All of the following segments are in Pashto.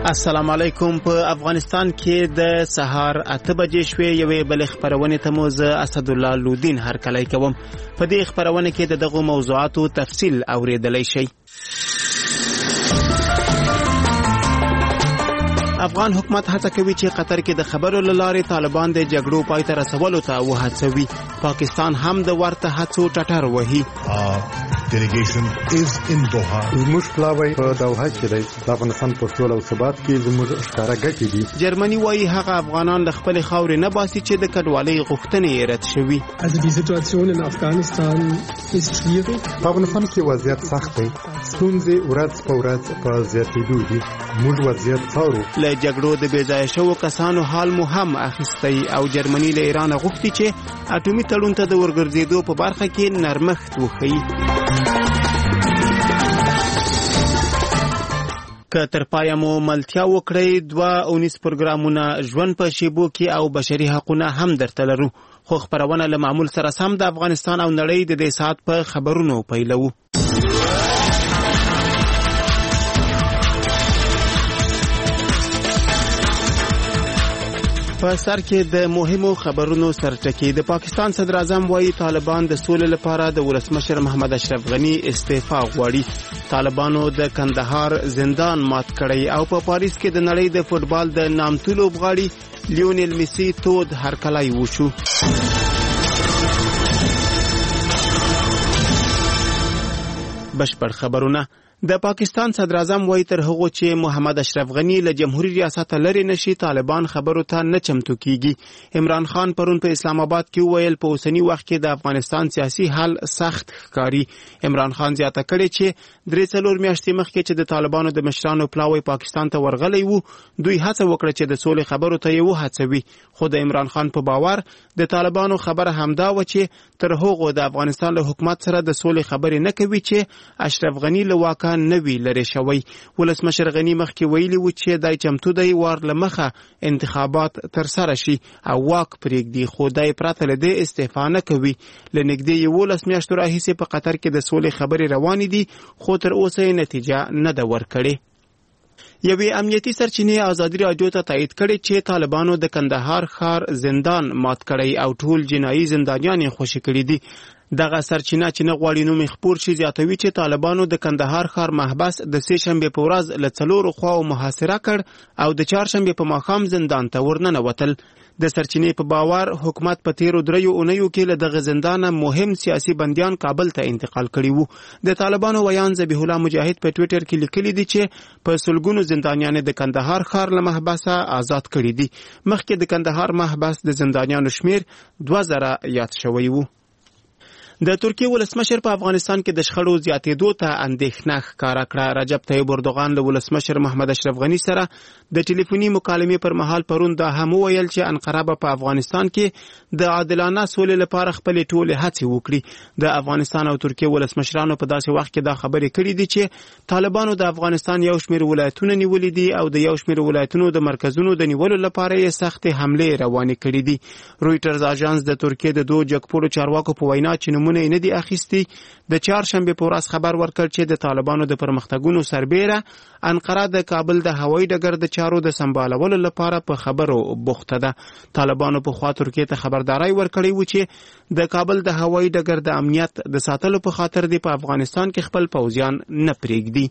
السلام علیکم. په افغانستان کې د سهار 8 بجې شوې یوې بل خبرونه ته مو زه اسد الله لودین هرکلی کوم. په دې خبرونه کې دغه موضوعاتو تفصیل اوریدلای شئ. افغان حکومت هڅه کوي چې قطر کې د خبرو لارې طالبان د جګړو پای ته رسولو ته وهڅوي. پاکستان هم د ورته هڅو ټټر وهي. delegation is in Doha. زموږ پلاوی په دوحه کې دی. د افغانستان په سوله او ثبات کې زموږ ښکارا ګټې دي. جرمني وايي هغه افغانان له خپل خاورې نه باسي چې د کډوالۍ غوښتنې یې رد شوي. Also die Situation in Afghanistan ist schwierig. په افغانستان کې وضعیت سخت دی. ستونزې ورځ په ورځ په زیاتېدو دي. موږ وضعیت څارو. له جګړو د بې ځایه شوو کسانو حال مو هم اخیستی او جرمني له ایران غوښتي چې اټومي تړون ته د ورګرځېدو په برخه کې نرمښت وښیي. که تر پایه مو ملتیا وکړئ 2 پروګرامونه ژوند په شیبو کې او بشري حقونه هم درته لرو. خو خبرونه له معمول سره سم د افغانستان او نړۍ د دې ساعت په خبرونو پیلو. په سر کې د مهمو خبرونو سرټکی. د پاکستان صدر اعظم وايي طالبان د سولې لپاره د ولسمشر محمد اشرف غنی استعفا غواړي. طالبانو د کندهار زندان مات کړی او په پاریس کې د نړۍ د فوتبال د نامتو لوبغاړي لیونل میسی تود هرکلی وشو. بشپړ خبرونه. د پاکستان صدر اعظم وايي تر هغه چې محمد اشرف غنی له جمهوریت ریاست لري نشي طالبان خبرو ته نه چمتو کیږي. عمران خان پرون په اسلام آباد کې ویل په اوسنی وخت کې د افغانستان سیاسي حل سخت ښکاري. عمران خان زیاته کړي چې 3 میاشتې مخکې چې د طالبانو د مشرانو پلاوی پاکستان ته ورغلی وو دوی هڅه وکړه چې د سولې خبرو ته یې وهڅوي. خو د عمران خان په باور د طالبانو خبره همدا و چې تر هغه د افغانستان له حکومت سره د سولې خبرې نه کوي چې اشرف غنی له واکه نوی لري شوی. ولسمشر غنی مخکې ویلي و چې دای چمتو دی وار لمخه انتخابات تر سره شي او واک پرېږدي. خو دای پرته له دې استعفا نه کوي. لنږدې 11 میاشتو راهیسې په قطر کې د سولې خبرې روانې دي خو تر اوسه نتیجه نه ده ورکړې. یوې امنیتي سرچینې ازادي راډیو ته تایید کړي چې طالبانو د کندهار ښار زندان مات کړی او ټول جنایي زندانیان یې خوشي کړي دي. دغه سرچینه چې نه غواړي نوم خپور شي زیاتوي چې طالبانو د کندهار ښار محبس د 3 شنبه په ورځ له 4 خواو محاصره کړ او د 4 شنبه په ماښام زندان ته ورننوتل. د سرچینې په باور حکومت په 13 اونیو کې له دغه زندان مهم سیاسي بندیان کابل ته انتقال کړي وو. د طالبانو ویان ذبیح الله مجاهد په ټوئیټر کې لیکلي دي چې په سلګونو زندانیان د کندهار ښار له محبسه آزاد کړي دي. مخکې د کندهار محبس د زندانیانو شمیر 2000 یاد شوی وو. د ترکیه ولسمشر په افغانستان کې د شخړو زیاتېدو ته اندېښنه ښکاره کړه. رجب طیب اردوغان له ولسمشر محمد اشرف غنی سره د ټلیفوني مکالمې پر مهال پرون دا هم ویل چې انقره په افغانستان کې د عادلانه سولې لپاره خپل ټولې هڅې وکړي. د افغانستان او ترکیه ولسمشرانو په داسې وخت کې دا خبرې کړې دي چې طالبانو د افغانستان یو شمېر ولایتونه نیولې دي او د یو شمېر ولایتونو د مرکزونو د نیولو لپاره یې سختې حملې روانې کړې دي. رویټرز اژانس د ترکیه د 2 جګپوړو چارواکو په وینا چې نه دي اخیستي د 4 شنبه په ورځ خبر ورکړ چې د طالبانو د پرمختګونو سربېره انقره د کابل د هوایي ډګر د چارو د سمبالولو لپاره په خبرو بوخته ده. طالبانو په خوا ترکیه ته خبرداري ورکړې و چې د کابل د هوایي ډګر د امنیت د ساتلو په خاطر د افغانستان کې خپل پوځیان نه پرېږدي.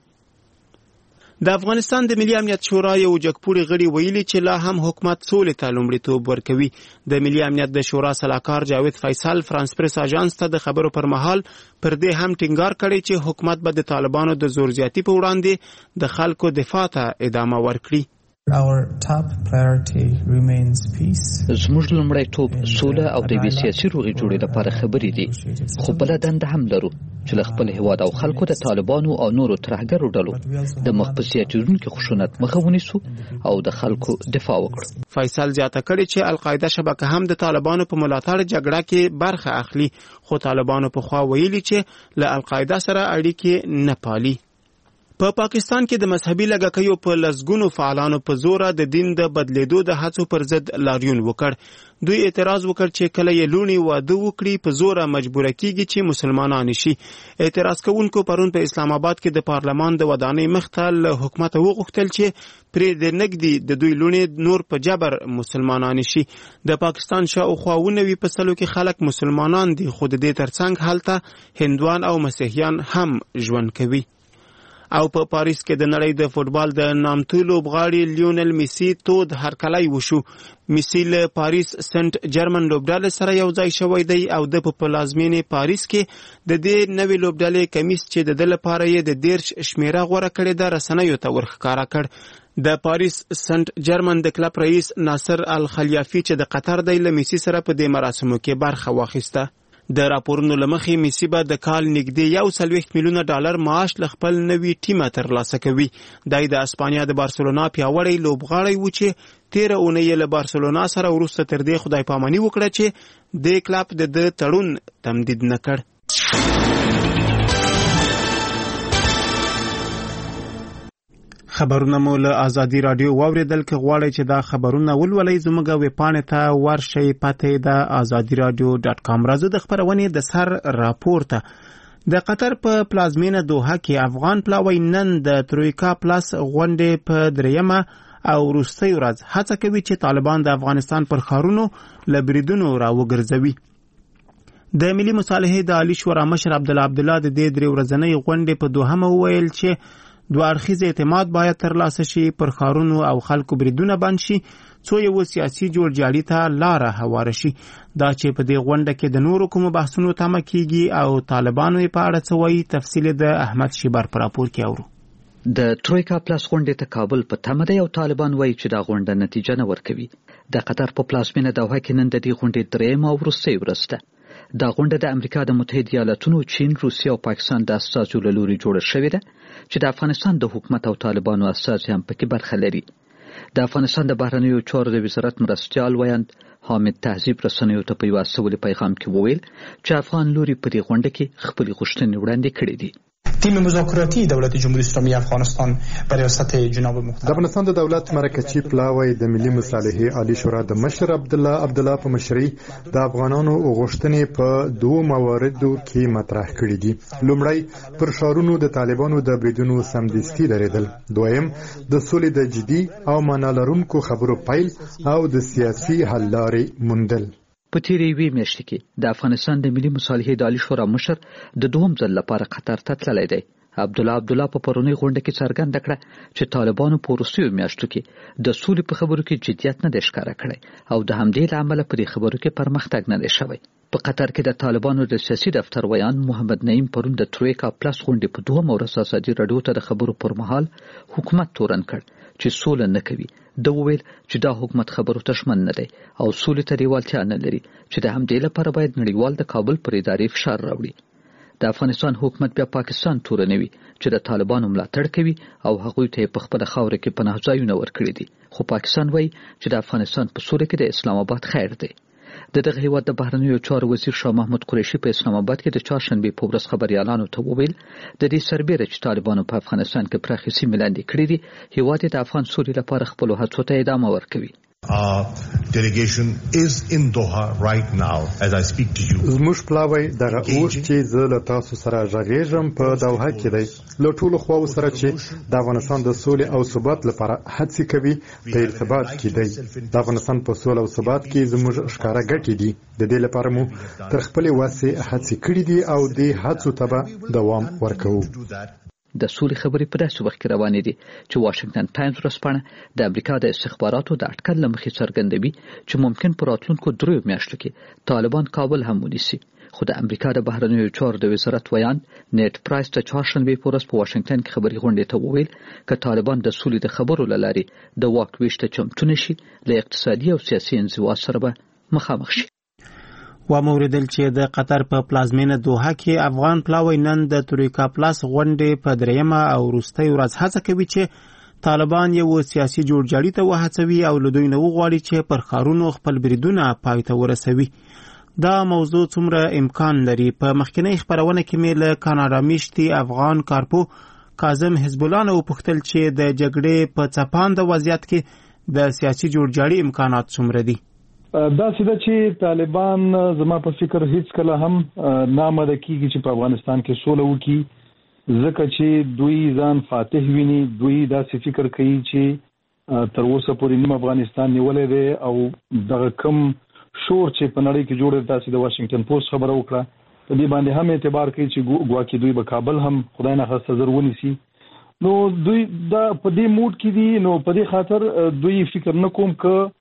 د افغانستان د ملي امنیت شورا یو جګپوړي غړي ویلي چې لا هم حکومت سولې ته لومړیتوب ورکوي. د ملي امنیت د شورا سلاکار جاوید فیصل فرانس پریس اژانس ته د خبرو پر مهال پر دې هم ټینګار کړی چې حکومت به د طالبانو د زور زیاتی په وړاندې د خلکو دفاع ته ادامه ورکړي. Our top priority remains peace. زموږ لومړیتوب سوله او د سیاسي روغې جوړې لپاره خبرې دي. خو بل دنده هم لرو چې خپل هیواد او خلکو د طالبانو او نورو ترهګرو ډلو د مخبسیاتونکو خشونت مخه ونیسو او د خلکو دفاع وکړو. فیصل زیاته کړی چې القاعده شبکه هم د طالبانو په ملاتړ جګړه کې برخه اخلي خو طالبانو په خوا ویلي چې له القاعده سره اړیکې نه پالي. په پاکستان کې د مذهبي لږکیو په لسګونو فعالانو په زوره د دین د بدلیدو د هڅو پر ضد لاریون وکړ. دوی اعتراض وکړ چې کله یې لوڼي واده وکړي په زوره مجبوره کیږي چې مسلمانان شي. اعتراض کوونکو پرون په اسلام آباد کې د پارلمان د ودانۍ مخته له حکومت وغوښتل چې پرې د نګدي د دوی لوڼي نور په جبر مسلمانان شي. د پاکستان شاوخوا 90 په سلو کې خلک مسلمانان دي، خو د دې ترڅنګ هلته هندوان او مسیحیان هم ژوند کوي. او په پاریس کې د نړۍ د فوتبال د نامتو لوبغاړي لیونل میسی تود هرکلی وشو. میسی له پاریس سنت جرمن لوبډلې سره یو ځای شوی دی او د پلازمینې پاریس کې د دې نوې لوبډلې کمیس چې د لپاره یې د 10 شمیره غوړه کړې ده رسنیو ته ورښکاره کړ. د پاریس سنت جرمن د کلب رئیس ناصر الخلیافي چې د قطر د میسی سره په دې مراسمو کې برخه واخیسته. د راپورونو لمخې میسی به د کال نږدې 1.1 میلیونه ډالر معاش ل خپل نوي ټیم ترلاسه کوي. د اسپانیا د بارسلونا پیاوړی لوبغاړی و چې 13 اونۍ له بارسلونا سره ورسته تر دې خدای پاماني وکړه چې د کلب د تړون تمدید نکړ. خبرونه مو له آزادي رادیو واوریدل. که غواړئ چې دا خبرونه ولولئ زموږ ویبپاڼې ته ورشئ. پته د azadiradio.com. راځو د خبرونې د سر راپور ته. د قطر په پلازمینه دوحه کې افغان پلاوی نن د ترویکا پلاس غونډې په دریمه او وروستۍ ورځ هڅه کوي چې طالبان د افغانستان پر ښارونو له بریدونو راوګرځوي. د ملي مصالحې د عالی شورا مشر عبدالله د دې درې ورځنۍ غونډې په دوحه وویل چې دوه اړخیز اعتماد باید ترلاسه شي، پر ښارونو او خلکو بریدونه بند شي، څو یو سیاسي جوړجاړي ته لاره هواره شي. دا چې په دې غونډه کې د نورو کومو بحثونو تمه کیږي او طالبانو په اړه څه وایي، تفصیل د احمد شیبر پر راپور کې اورو. د ترویکا پلاس غونډې ته کابل په تمه دی او طالبان وایي چې دا غونډه نتیجه نه ورکوي. د قطر په پلازمینه دوحه کې نن د دې غونډې درېیمه او وروستۍ ورځ ده. دا غونډه د امریکا د متحده ایالاتونو، چین، روسیه او پاکستان د استازو له لوري جوړه شوې ده چې د افغانستان د حکومت او طالبانو استازي هم پکې برخه لري. د افغانستان د بهرنیو چارو د وزارت مرستیال ویاند حامد تهذیب رسنیو ته په یو سوالي پیغام کې وویل چې افغان لوري په دې غونډه کې خپلې غوښتنې وړاندې کړې دي. تیم مذاکراتی دولت جمهوری اسلامی افغانستان به ریاست جناب محترم د افغانستان د دولت مرکزی پلاوی د ملي مصالحې عالی شورا د مشر عبدالله په مشرۍ د افغانانو غوښتنې په دوه مواردو کې مطرح کړې دي. لومړی پر ښارونو د طالبانو د بریدونو سمدستي درېدل، دویم د سولې د جدي او معنا لرونکو خبرو پیل او د سیاسي حل لارې موندل. په تیرې یوې میاشتې کې د افغانستان د ملي مصالحې د عالی شورا مشر د دوهم ځل لپاره قطر ته تللی دی. عبدالله په پرونۍ غونډه کې څرګنده کړه چې طالبانو په وروستیو میاشتو کې د سولې په خبرو کې جدیت نه دی ښکاره کړی او د همدې له امله په دې خبرو کې پرمختګ نه دی شوی. په قطر کې د طالبانو د سیاسي دفتر ویان محمد نعیم پرون د ترویکا پلاس غونډې په دوهم ورځ آزادي راډیو ته د خبرو پر مهال حکومت تورن کړ چې سوله نه کوي. د وویل چې دا حکومت خبرو ته ژمن نه دی او سولې ته لیوالتیا نه لري چې د همدې لپاره باید نړیوال د کابل پر ادارې فشار راوړي. د افغانستان حکومت بیا پاکستان تورنوي چې د طالبانو ملاتړ کوي او هغوی ته په خپل خاور کې پناه ځایونه ورکړي دي، خو پاکستان وایي چې د افغانستان په سوله کې د اسلام آباد خیر دی. د دغه هیواد د بهرنیو چارو وزیر شاه محمود قریشي په اسلام آباد کې د چهارشنبې په ورځ خبريالانو ته وویل د دې سربېره چې طالبانو په افغانستان کې پراخې سیمې لاندې کړې دي، هیواد د افغان سولې لپاره خپل هڅو ته ادامه ورکوي. Our delegation is in Doha right now as I speak to you. زموږ پلاوی دغه اوس چې زه له تاسو سره غږیږم په دوحه کې دی، له ټولو خواو سره چې د افغانستان د سولې او ثبات لپاره هڅې کوي په ارتباط کې دی. د افغانستان په سولې او ثبات کې زموږ ښکارا ګټې دي. د دې لپاره مو تر خپلې وسې هڅې کړې دي او دې هڅو ته به دوام ورکوو. د سولې خبرې په داسې وخت کې روانې دي چې واشنگټن ټایمز ورځپاڼه د امریکا د استخباراتو د اټکل له مخې څرګندوي چې ممکن په راتلونکو 3 میاشتو کې طالبان کابل هم ونیسي. خو د امریکا د بهرنیو چارو د وزارت ویان نیټ پرایس د چهارشنبې په ورځ په واشنگټن کې خبري غونډې ته وویل چې طالبان د سولې د خبرو له لارې د واک ویش ته چمتو نشي، له اقتصادي او سیاسي انزوا سره به مخامخ شي. و موریدل چې د قطر په پلازمینه دوحه کې افغان پلاوی نن د ترویکا پلاس غونډې په دریمه او وروستۍ ورځ هڅه کوي چې طالبان یو سیاسي جوړجاړي ته وهڅوي او له دوی نه وغواړي چې پر ښارونو خپل بریدونه پای ته ورسوي. دا موضوع څومره امکان لري؟ په مخکنۍ خبرونه کې مې له کاناډا میشتي افغان کارپو کاظم حزب الله نه وپوښتل چې د جګړې په څپاند وضعیت کې د سیاسي جوړجاړي امکانات څومره دي. دا څه چې طالبان زما په فکر هیڅ کله هم نامده کیږي چې په افغانستان کې سوله وکړي، ځکه چې دوی ځان فاتح ویني. دوی داسې فکر کوي چې تر اوسه پورې نیم افغانستان نیولې دی او دغه کم شور چې په نړۍ کې جوړ دی، د واشنگټن پوسټ خبره وکړه، په دې باندې هم اعتبار کوي چې ګواکې دوی به کابل هم خدای نه خاصه زر ونیسي. نو دوی دا په دې موډ کې دي. نو په دې خاطر دوی فکر نه کوم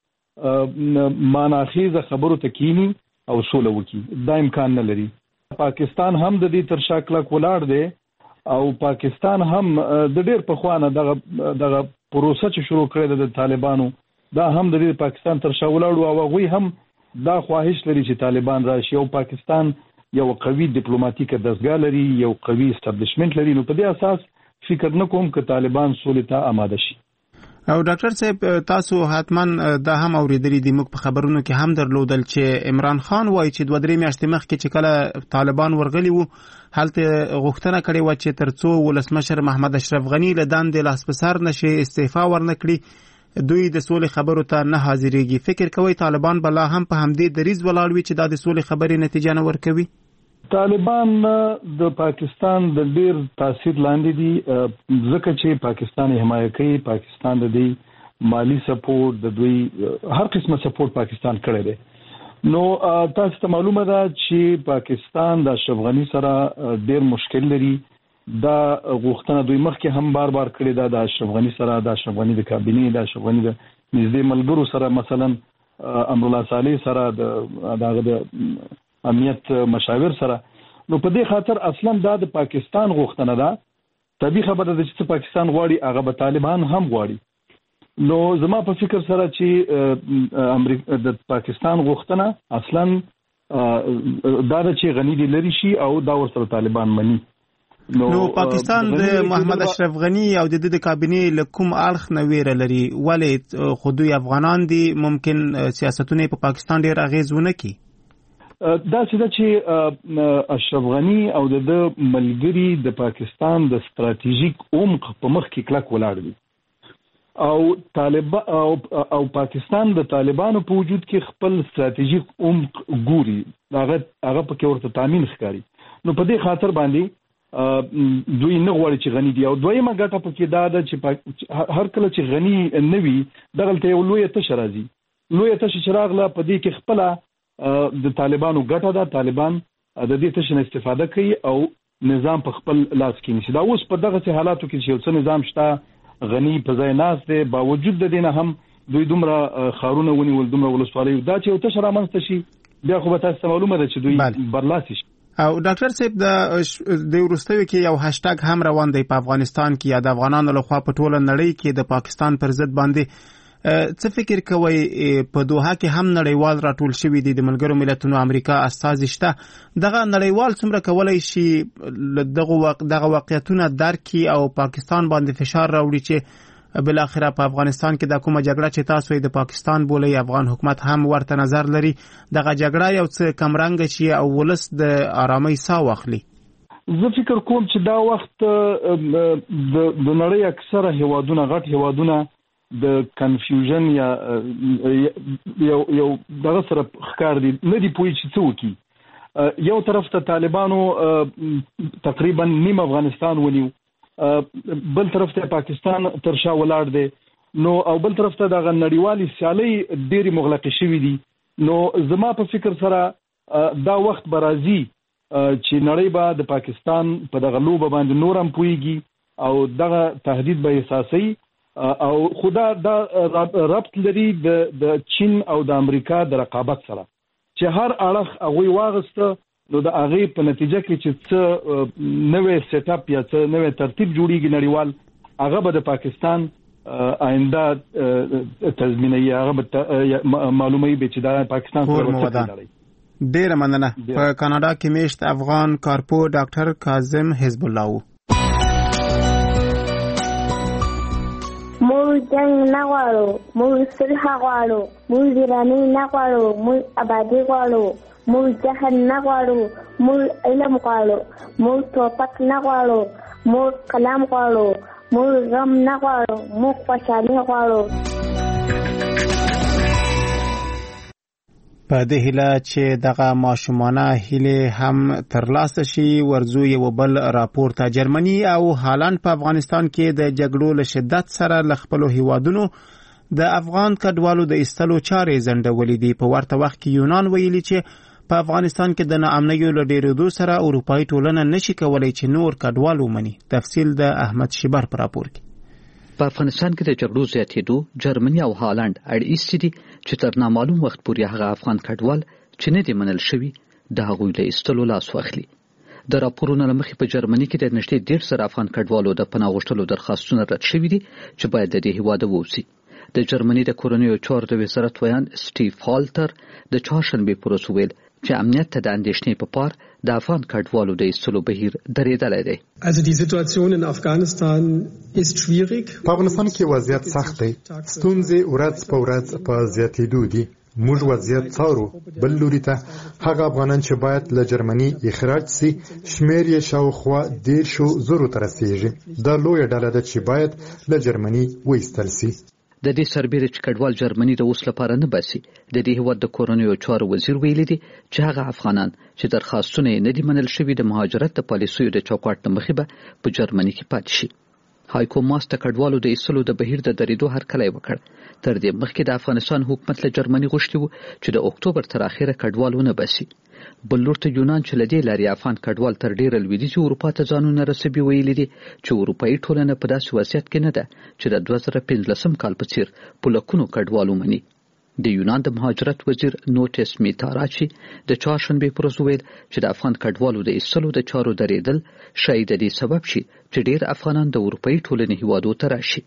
که ماناخیزه خبرو ته کینی او سوله وکړي، دا امکان نه لري. پاکستان هم د دې تر شا کلک ولاړ دی او پاکستان هم د ډېر پخوانه دغه پروسه چې شروع کړې ده د طالبانو، دا هم د دې پاکستان تر شا ولاړ او هغوی هم دا خواهش لري چې طالبان راشي او پاکستان یو قوي ډیپلوماټیکه دستګاه لري، یو قوي اسټابلیشمنت لري. نو په دې اساس فکر نه کوم چې طالبان سولې ته آماده شي. او ډاکټر صاحب تاسو حتمان دا هم اوریدلی دی، موږ په خبرونو کې هم درلودل چې عمران خان وایي چې 2-3 میاشتې مخکې چې کله طالبان ورغلي وو هلته غوښتنه کړې و چې ترڅو ولسمشر محمد اشرف غنی له دندې لاس په سر نشي استعفا ورنکړي دوی د سولې خبرو ته نه حاضرېږي. فکر کوي طالبان بلا هم په همدې دریځ ولاړ وي چې دا د سولې خبرې نتیجه نه ورکوي؟ طالبان د پاکستان د ډیر تاثیر لاندې دي، ځکه چې پاکستان حمایت کوي. پاکستان د دې مالی سپورټ، د دوی هر قسمه سپورټ پاکستان کړی دی. نو تاسو ته معلومه ده چې پاکستان د اشرف غنی سره ډیر مشکل لري. دا غوښتنه دوی مخکې هم بار کړې ده د اشرف غنی سره، د اشرف غنی د کابینې، د اشرف غنی د نږدې ملګرو سره، مثلا امرالله صالح سره، د امنیت مشاور سره. نو په دې خاطر اصلا دا د پاکستان غوښتنه ده. طبیعي خبره ده چې پاکستان غواړي، هغه به طالبان هم غواړي. نو زما په فکر سره چې امریکا د پاکستان غوښتنه اصلا دا ده چې غنی دی لري شي او دا ورسره طالبان مني. نو پاکستان د محمد اشرف غنی او د کابینې له کوم اړخ نه ویره لري؟ ولې خو دوی افغانان دي، ممکن سیاستونه په پاکستان ډیر اغیز ونه کړي. دا چې اشرف غنی او د ملګری د پاکستان د ستراتیژیک عمق په مخ کې کلک ولاړ دي او پاکستان د طالبانو په وجود کې خپل ستراتیژیک عمق ګوري، هغه پکې ورته تامین ښکاري. نو په دې خاطر باندې دوی نه غواړي چې غنی دي. او دویمه ګټه پکې دا ده چې هر کله چې غنی نه وي دغلته یو لویه تشه راځي. لویه تشه چې راغله په دې کې خپله د طالبانو ګټه ده. طالبان د دې تشه نه استفاده کوي او نظام په خپل لاس کې نیسي. دا اوس په دغه حالاتو کې چې یو څه نظام شته، غنی په ځای ناست دی، باوجود د دې نه هم دوی دومره ښارونه ونیول، دومره ولسوالۍ، دا چې یو تشه رامنځته شي بیا خو به تاسو ته معلومه ده چې دوی برلاسي شي. او ډاکټر صاحب د وروستیو کې یو هاشټاګ هم روان دی په افغانستان کې، یا د افغانانو لخوا په ټوله نړۍ کې د پاکستان پر ضد باندې څه فکر کوي؟ په دوحه کې هم نړیوال راټول شوي دي، د ملګرو ملتونو امریکا استازي شته. دغه نړیوال څومره کولای شي دغه واقعیتونه درک کړي او پاکستان باندې فشار راوړي چې بل اخره په افغانستان کې د کومه جګړه چې تاسو د پاکستان بولي، افغان حکومت هم ورته نظر لري، دغه جګړه یو څه کمرنګ شي او ولس د آرامۍ ساه واخلي؟ زه فکر کوم چې دا وخت د نړۍ اکثره هیوادونه، غټ هیوادونه د کنفیوژن یا یو دغه سره ښکار دي، نه دي پوهې چې څه وکړي. یو طرف ته طالبانو تقریبا نیم افغانستان ونیو، بل طرف ته پاکستان تر شا ولاړ دی. نو او بل طرف ته دغه نړیوالې سیالۍ ډېرې مغلقې شوي دي. نو زما په فکر سره دا وخت به راځي چې نړۍ به د پاکستان په دغه لوبه باندې نور هم پوهیږي او دغه تهدید به احساسوي. او خدا دا ربط لري د چین او د امریکا د رقابت سره چې هر اړخ هغوی واغسته. نو د هغې په نتیجه کې چې څه نوی سیټ اپ یا څه نوی ترتیب جوړیږي نړیوال، هغه به د پاکستان آینده تضمینوي، هغه به معلوموي چې دا پاکستان سره ورته. ډېره مننه. په کاناډا کې میشت افغان کارپو ډاکټر کاظم حزب الله و. موږ جنگ نه غواړو، موږ صلح غواړو، موږ ویراني نه غواړو، موږ ابادي غواړو، موږ جهل نه غواړو، موږ علم غواړو، موږ توپک نه غواړو، موږ قلم غواړو، موږ غم نه غواړو، موږ خوشحالي غواړو. په دې هیله چې دغه ماشومانه هیله هم ترلاسه شي، ورزو یو بل راپور ته جرمني او هالند په افغانستان کې د جګړو له شدت سره ل خپلو هیوادونو د افغان کډوالو د ایستلو چارې ځنډولې دي. په ورته وخت کې یونان ویلي چې په افغانستان کې د ناامنیو له ډېرېدو سره اروپایي ټولنه نشي کولی چې نور کډوال ومني. تفصیل د احمد شیبر په راپور کې. په افغانستان کې د جګړو زیاتېدو جرمني او هالند اړ ایستي دي چې تر نامعلوم وخت پورې هغه افغان کډوال چې نه دي منل شوي د هغوی له ایستلو لاس واخلي. د راپورونو له مخې په جرمني کې د نږدې 1.5 افغان کډوالو د پناه غوښتلو درخواستونه رد شوي دي چې باید د دې هیواده ووځي. د جرمني د کورنیو چارو د وزارت ویان سټیف هالټر د چهارشنبې په ورځ وویل چې امنیت ته د اندېښنې په پار د افغان کډوالو د ایستلو بهیر درېدلی دی. Also die Situation in Afghanistan ist schwierig. په افغانستان کې وضعیت سخت دی. ستونزې ورځ په ورځ په زیاتېدو دي. موږ وضعیت څارو. بل لوري ته هغه افغانان چې باید له جرمني اخراج سي شمیر یې شاوخوا 10,000 ته رسیږي. دا لویه ډله ده چې باید له جرمني وایستل سي. د دې سربېره چې کډوال جرمني د اوس لپاره نه باسي، د دې هیواد د کورنیو چارو وزیر ویلي دي چې هغه افغانان چې درخواستونه یې نه دي منل شوي د مهاجرت د پالیسیو د چوکاټ له مخې به په جرمني کې پاتې شي. هایکو ماس د کډوالو د ایستلو د بهیر د درېدو هرکلی وکړ. تر دې مخکې د افغانستان حکومت له جرمني غوښتي وو چې د اکتوبر تر اخره کډوال ونه باسي. بل لور ته یونان چې له دې لارې افغان کډوال تر ډېره لویدیځې اروپا ته ځانونه رسوي ویلي دي چې اروپایي ټولنه په داسې وضعیت کې نه ده چې د 2015 کال په څیر په لکونو کډوال ومني. د یونان د مهاجرت وزیر نوټس میتاراچي د چهارشنبې پر ورځ وویل چې د افغان کډوالو د ایستلو د چارو درېدل شاید د دې سبب شي چې ډېر افغانان د اروپایي ټولنې هیوادو ته راشي.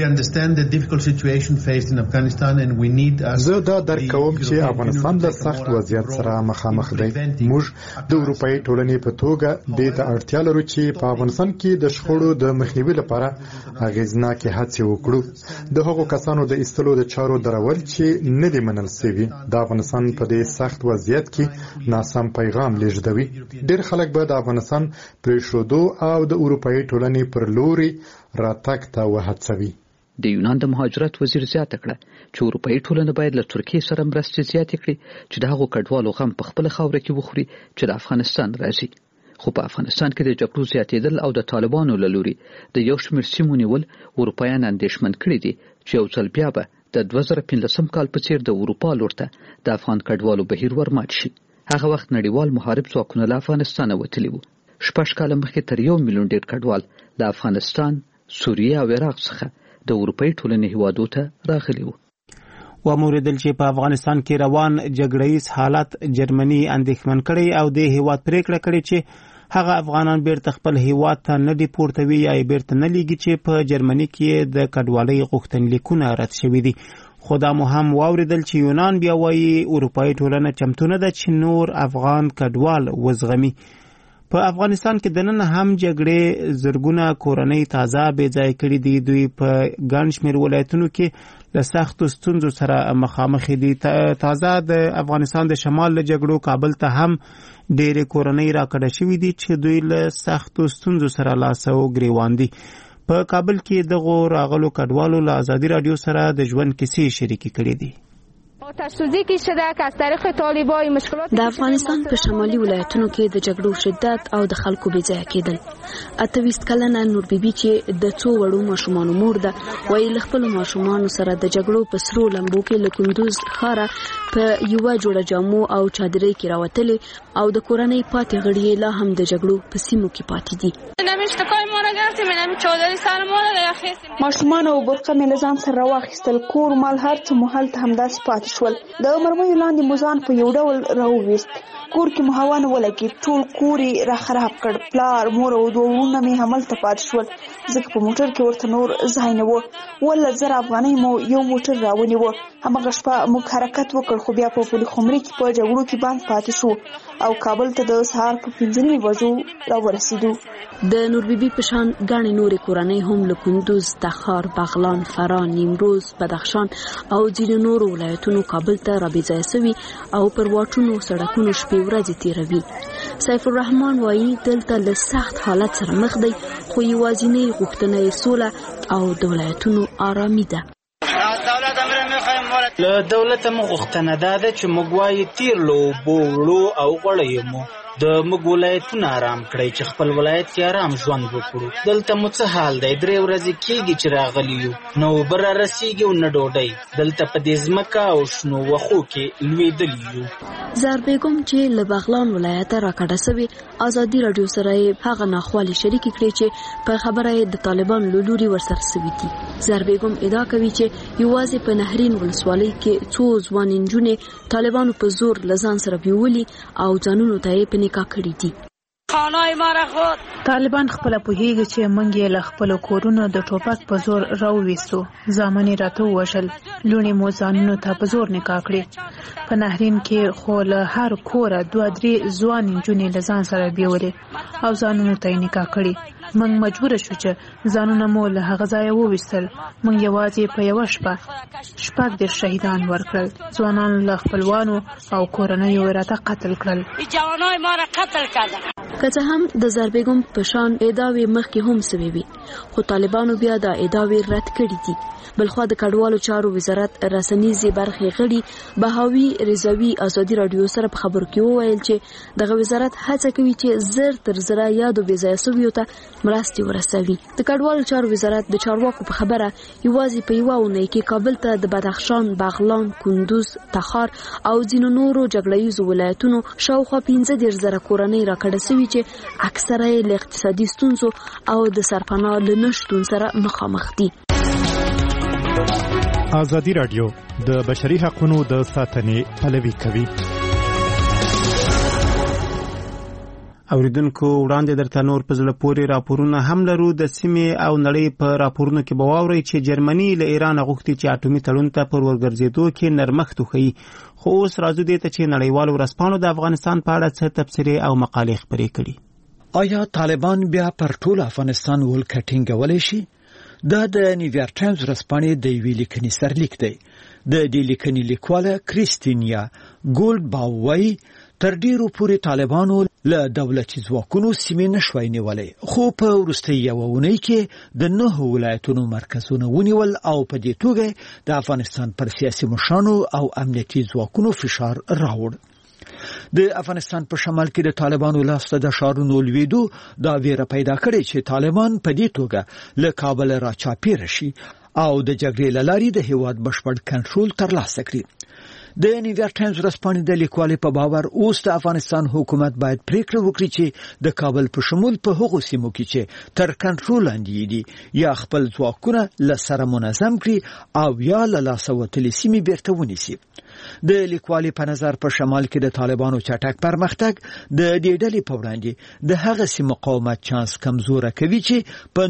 زه دا درک کوم چې افغانستان د سخت وضعیت سره مخامخ دی. موږ د اروپایي ټولنې په توګه دې ته اړتیا لرو چې په افغانستان کې د شخړو د مخنیوي لپاره اغېزناکې هڅې وکړو. د هغو کسانو د ایستلو د چارو درول چې نه دي منل شوي د افغانستان په دې سخت وضعیت کې ناسم پیغام لیږدوي. ډېر خلک به د افغانستان پرېښودو او د اروپایي ټولنې پر لوري راتګ ته وهڅوي. د یونان د مهاجرت وزیر زیاته کړه چې اروپایي ټولنه باید له ترکیې سره مرستې زیاتې کړي چې د هغو کډوالو غم په خپله خاوره کې وخوري چې د افغانستان راځي. خو په افغانستان کې د جګړو زیاتېدل او د طالبانو له لوري د یو شمېر سیمو نیول اروپایان اندېښمن کړي دي چې یو ځل بیا به د 2015 کال په څیر د اروپا لور ته د افغان کډوالو بهیر ورمات شي. هغه وخت نړیوال محارب ځواکونه له افغانستانه وتلي وو. 6 کاله مخکې تر 1 میلیون ډېر کډوال له افغانستان، سوریه او عراق څخه د اروپایي ټولنې هیوادو ته راغلي وو. وموریدل چې په افغانستان کې روان جګړه‌یز حالت جرمني اندېښمن کړي او د هیواد پریکړه کړې چې هغه افغانان بیرته خپل هیواد ته نه دي پورتوي یا بیرته نه لیږي چې په جرمني کې د کډوالۍ غوښتنلیکونه رد شوي دي. خو دا هم واوریدل چې یونان بیا وایي اروپایي ټولنه چمتو نه ده چې نور افغان کډوال وزغمي. په افغانستان کې دننه هم جګړې زرګونه کورنۍ تازه بې ځای کړي دي. دوی په ګڼ شمېر ولایتونو کې له سختو ستونزو سره مخامخ دي. تازه د افغانستان د شمال له جګړو کابل ته هم ډېرې کورنۍ راکډه شوي دي چې دوی له سختو ستونزو سره لاس او ګریوان دي. په کابل کې دغو راغلو کډوالو له ازادي راډیو سره د ژوند کیسې شریکې کړې دي. د افغانستان په شمالي ولایتونو کې د جګړو شدت او د خلکو بې ځایه کېدل. 28 کلنه نور بیبي چې د څو وړو ماشومانو مور ده وایي له خپلو ماشومانو سره د جګړو په سرو لمبو کې له کندوز ښاره په یوه جوړه جامو او چادرۍ کې راوتلې او د کورنۍ پاتې غړي لا هم د جګړو په سیمو کې پاتې دي. ماشومان او برقه مې له ځان سره راواخیستل. کور مال هر څه مو هلته همداسې پاتې شول. د مرمیو لاندې مو ځان په یو ډول راوویست. کور کې مو هوا نه ولګېد. ټول کور یې را خراب کړ. پلار، مور او 2 وروڼه مې هملته پاتې شول ځکه په موټر کې ورته نور ځای نه و. 1,000 افغانۍ مو یو موټر راونیوه. هماغه شپه موږ حرکت وکړ خو بیا په پل خمري کې په جګړو کې بند پاتې شو او کابل ته د سهار په 5 بجو راورسېدو. د د نور بیبي په شان ګڼې نورې کورنۍ هم له کندوز، تخار، بغلان، فراه، نیمروز، بدخشان او ځینو نورو ولایتونو کابل ته رابېځای سوي او پر واټونو سړکونو شپې ورځې تېروي. سیف الرحمن وایي دلته له سخت حالت سره مخ دی، خو یوازینۍ غوښتنه یې سوله او د ولایتونو آرامي ده. له دولته مو غوښتنه دا ده چې موږ وایي تیر له اوبو وړو او غوړیو مو د موږ ولایتونه آرام کړئ چې خپل ولایت کې آرام ژوند وکړو. دلته مو څه حال دی؟ 3 ورځې کېږي چې راغلي یو، نه اوبه رارسېږي او نه ډوډۍ. دلته په دې ځمکه او شنو وښو کې لوېدلي یو. زار بیګم چې له بغلان ولایته راکډه سوې ازادي راډیو سره هغه ناخوالې شریکې کړې چې په خبره د طالبان له لوري ورسره سوي دي. زار بیګم ادعا کوي چې یوازې په نهرین ولسوالۍ کې څو ځوان نجونې طالبانو په زور له ځان سره بیولي او ځانونو ته یې په نکاح کړي دي. طالبان خپل پوهیږي چې موږ یې له خپل کورونو د ټوپک په زور راوويستو، ځامن یې راته ووژل، لونې مو ځانونو ته په زور نکاح کړي. په نهرین کې خو له هر کوره 2-3 ځوان نجونې له ځان سره بیولې او ځانونو ته یې نکاح کړي. موږ مجبور شو چې ځانونه مو له هغه ځایه وویستل. موږ یوازې په یوه شپه 6 شهیدان ورکړل. ځوانان له خپلوانو او کورنیو راته قتل کړل. که څه هم د زربېګم په شان ادعاوې مخکې هم سوي وي، خو طالبانو بیا د ادعاوې رد کړي دي. بلخوا د کډوالو چارو وزارت رسنیزې برخې غړي بهاوي رضاوي ازادي راډیو سره په خبرو کې وویل چې دغه وزارت هڅه کوي چې زر تر زره یادو بې ځایه سویو ته مرستې ورسوي. د کډوالو چارو وزارت د چارواکو په خبره یوازې په یوه اونۍ کې کابل ته د بدخشان، بغلان، کندوز، تخار او ځینو نورو جګړه ییزو ولایتونو شاوخوا 15,000 کورنۍ راکډه سوي چې اکثره یې له اقتصادي ستونزو او د سرپناه له نشتون سره مخامخ دي. ازادي راډیو د بشري حقوقو د ساتنې پلوي کوي. اوریدونکو وړاندې درته نور په زړه پورې راپورونه هم لرو. د سیمې او نړۍ په راپورونو کې به واورئ چې جرمني له ایران غوښتي چې اټومي تړون ته پر ورګرځېدو کې نرمښت وښيي. خو اوس راځو دې ته چې نړیوالو ورځپاڼو د افغانستان په اړه څه تبصرې او مقالې خپرې کړي. آیا طالبان بیا پر ټول افغانستان ولکه ټینګولی شي؟ دا د نیویارک ټایمز ورځپاڼې د یوې لیکنې سرلیک دی. د دې لیکنې لیکواله کریستینیا ګولډباو وایي تر ډیرو پورې طالبانو له دولتي ځواکونو سیمې نشوای نیولای، خو په وروستۍ یوه اونۍ کې د 9 ولایتونو مرکزونه ونیول او په دې توګه د افغانستان پر سیاسي مشرانو او امنیتي ځواکونو فشار راوړ. د افغانستان په شمال کې د طالبانو لاسته د ښارونو لویدو دا ویره پیدا کړې چې طالبان په دې توګه له کابل راچاپېره شي او د جګړې له لارې د هېواد بشپړ کنټرول ترلاسه کړي. د نیویارک ټایمز ورځپاڼې د لیکوالې په باور اوس د افغانستان حکومت باید پریکړه وکړي چې د کابل په شمول په هغو سیمو کې چې تر کنټرول لاندې دي یا خپل ځواکونه له سره منظم کړي او یا له لاسه وتلې سیمې بیرته ونیسي. د لیکوالې په نظر په شمال کې د طالبانو چټک پرمختګ د دې ډلې په وړاندې د هغه سیمې مقاومت چانس کمزوره کوي چې په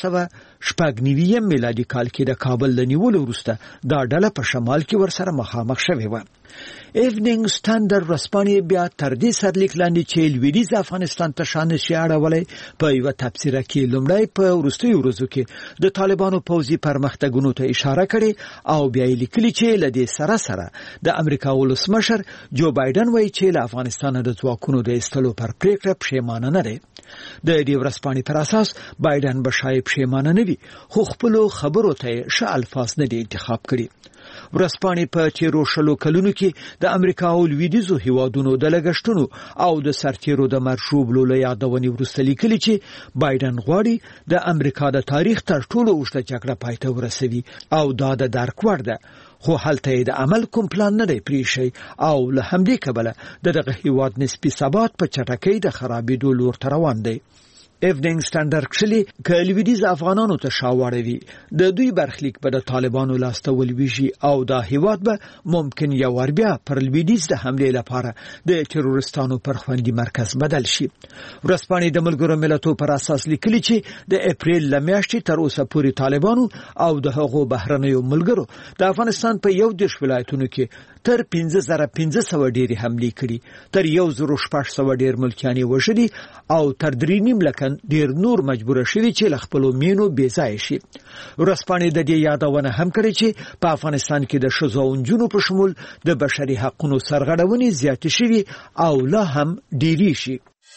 1999 میلادي کال کې د کابل له نیولو وروسته دا ډله په شمال کې ورسره مخامخ شوې وه. ایوننګ سټانډرډ ورځپاڼې بیا تر دې سرلیک لاندې چې لویدیځ افغانستان ته شان شي اړولی په یوه تبصره کې لومړی په وروستیو ورځو کې د طالبانو پوځي پرمختګونو ته اشاره کړې او بیا یې لیکلي چې له دې سره سره د امریکا ولسمشر جو بایدن وایي چې له افغانستانه د ځواکونو د ایستلو پر پریکړه پښیمانه نه دی. د دې ورځپاڼې پر اساس بایدن به شاید پښیمانه نه وي، خو خپلو خبرو ته یې ښه الفاظ نه دي انتخاب کړي. ورځپاڼې په تیرو 6 کلونو کې د امریکا او لویدیځو هیوادونو د لګښتونو او د سرتیرو د مرشوبلو له یادونې وروسته لیکلي چې بایدن غواړي د امریکا د تاریخ تر ټولو اوږده جګړه پای ته ورسوي او دا د درک وړ ده، خو هلته د عمل کوم پلان نه دی پریښی او له همدې کبله دغه هیواد نسبي ثبات په چټکۍ د خرابېدو لور ته روان دی. ایوننګ سټانډرډ کښلي که لویدیځ افغانانو ته شاوړوي د دوی برخلیک به د طالبانو لاسته ولویږي او دا هیواد به ممکن یو ور بیا پر لویدیځ د حملې لپاره د تروریستانو پر خوندي مرکز بدل شي. ورځپاڼې د ملګرو ملتونو پر اساس لیکلي چې د اپریل له میاشتې تر اوسه پورې طالبانو او د هغو بهرنیو ملګرو د افغانستان په 11 ولایتونو کې تر 5500 ډېرې حملې کړي، تر 1600 ډېر ملکیان وژلي او تر 3.5 لک طالبان ډیر نور مجبور شوي چې له خپلو مینو بې ځایه شي. ورځپاڼې د دې یادونه هم کړې چې په افغانستان کې د ښځو او نجونو په شمول د بشري حقوقو سرغړونې زیاتې شوي او لا هم ډیری شي.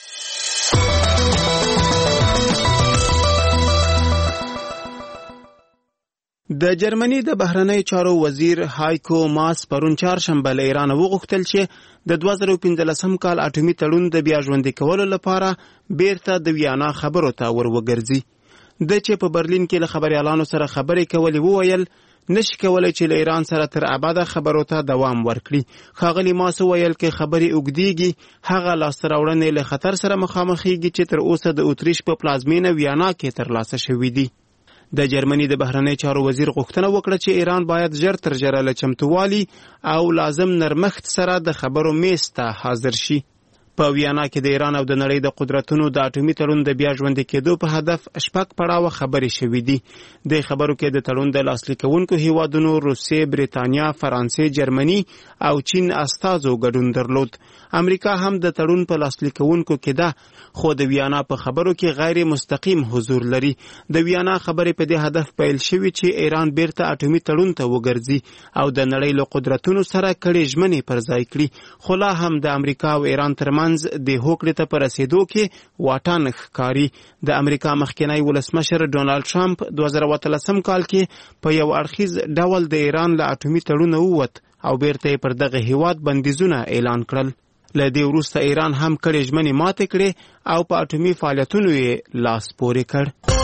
د جرمني د بهرنی چارو وزیر هایکو ماس پرون چهارشنبه له ایران وغوښتل چې د 2015 کال اټومي تړون د بیا ژوندي کولو لپاره بیرته د ویانا خبرو ته وروګرځي. د چې په برلین کې له خبريالانو سره خبرې کولې وویل نشي کولای چې له ایران سره تر ابده خبرو ته دوام ورکړي. ښاغلي ماس ویل کې خبرې اوږدېږي هغه لاسته راوړنې له خطر سره مخامخېږي چې تر اوسه د اتریش په پلازمینه ویانا کې ترلاسه شوي دي. د جرمني د بهرنی چارو وزیر غوښتنه وکړه چې ایران باید ژر تر ژره له چمتووالي او لازم نرمښت سره د خبرو میز ته حاضر شي. په ویانا کې د ایران او د نړۍ د قدرتونو د اټومي تړون د بیا ژوندي کېدو په هدف 6 پړاوه خبرې شوې دي. د خبرو کې د تړون د لاسلیک کوونکو هیوادونو روسیې، بریتانیا، فرانسې، جرمني او چین استازو ګډون درلود. امریکا هم د تړون په لاسلیک کوونکو کې ده، خو د ویانا په خبرو کې غیر مستقیم حضور لري. د ویانا خبرې په دې هدف پیل شوې چې ایران بیرته اټومي تړون ته وګرځي او د نړۍ له قدرتونو سره کړي ژمنې پر ځای کړي. خو لا هم د امریکا او ایران ترمنځ د هوکړې ته په رسیدو کې واټن ښکاري. د امریکا مخکنی ولسمشر ډونالد ټرمپ 2013 کال کې په یو اړخیز ډول د ایران له اټومي تړون ووت او بیرته پر دغه هیواد بندیزونه اعلان کړل. له دې وروسته ایران هم کړي ژمنې ماتې کړې او په اټومي فعالیتونو یې لاس پورې کړ.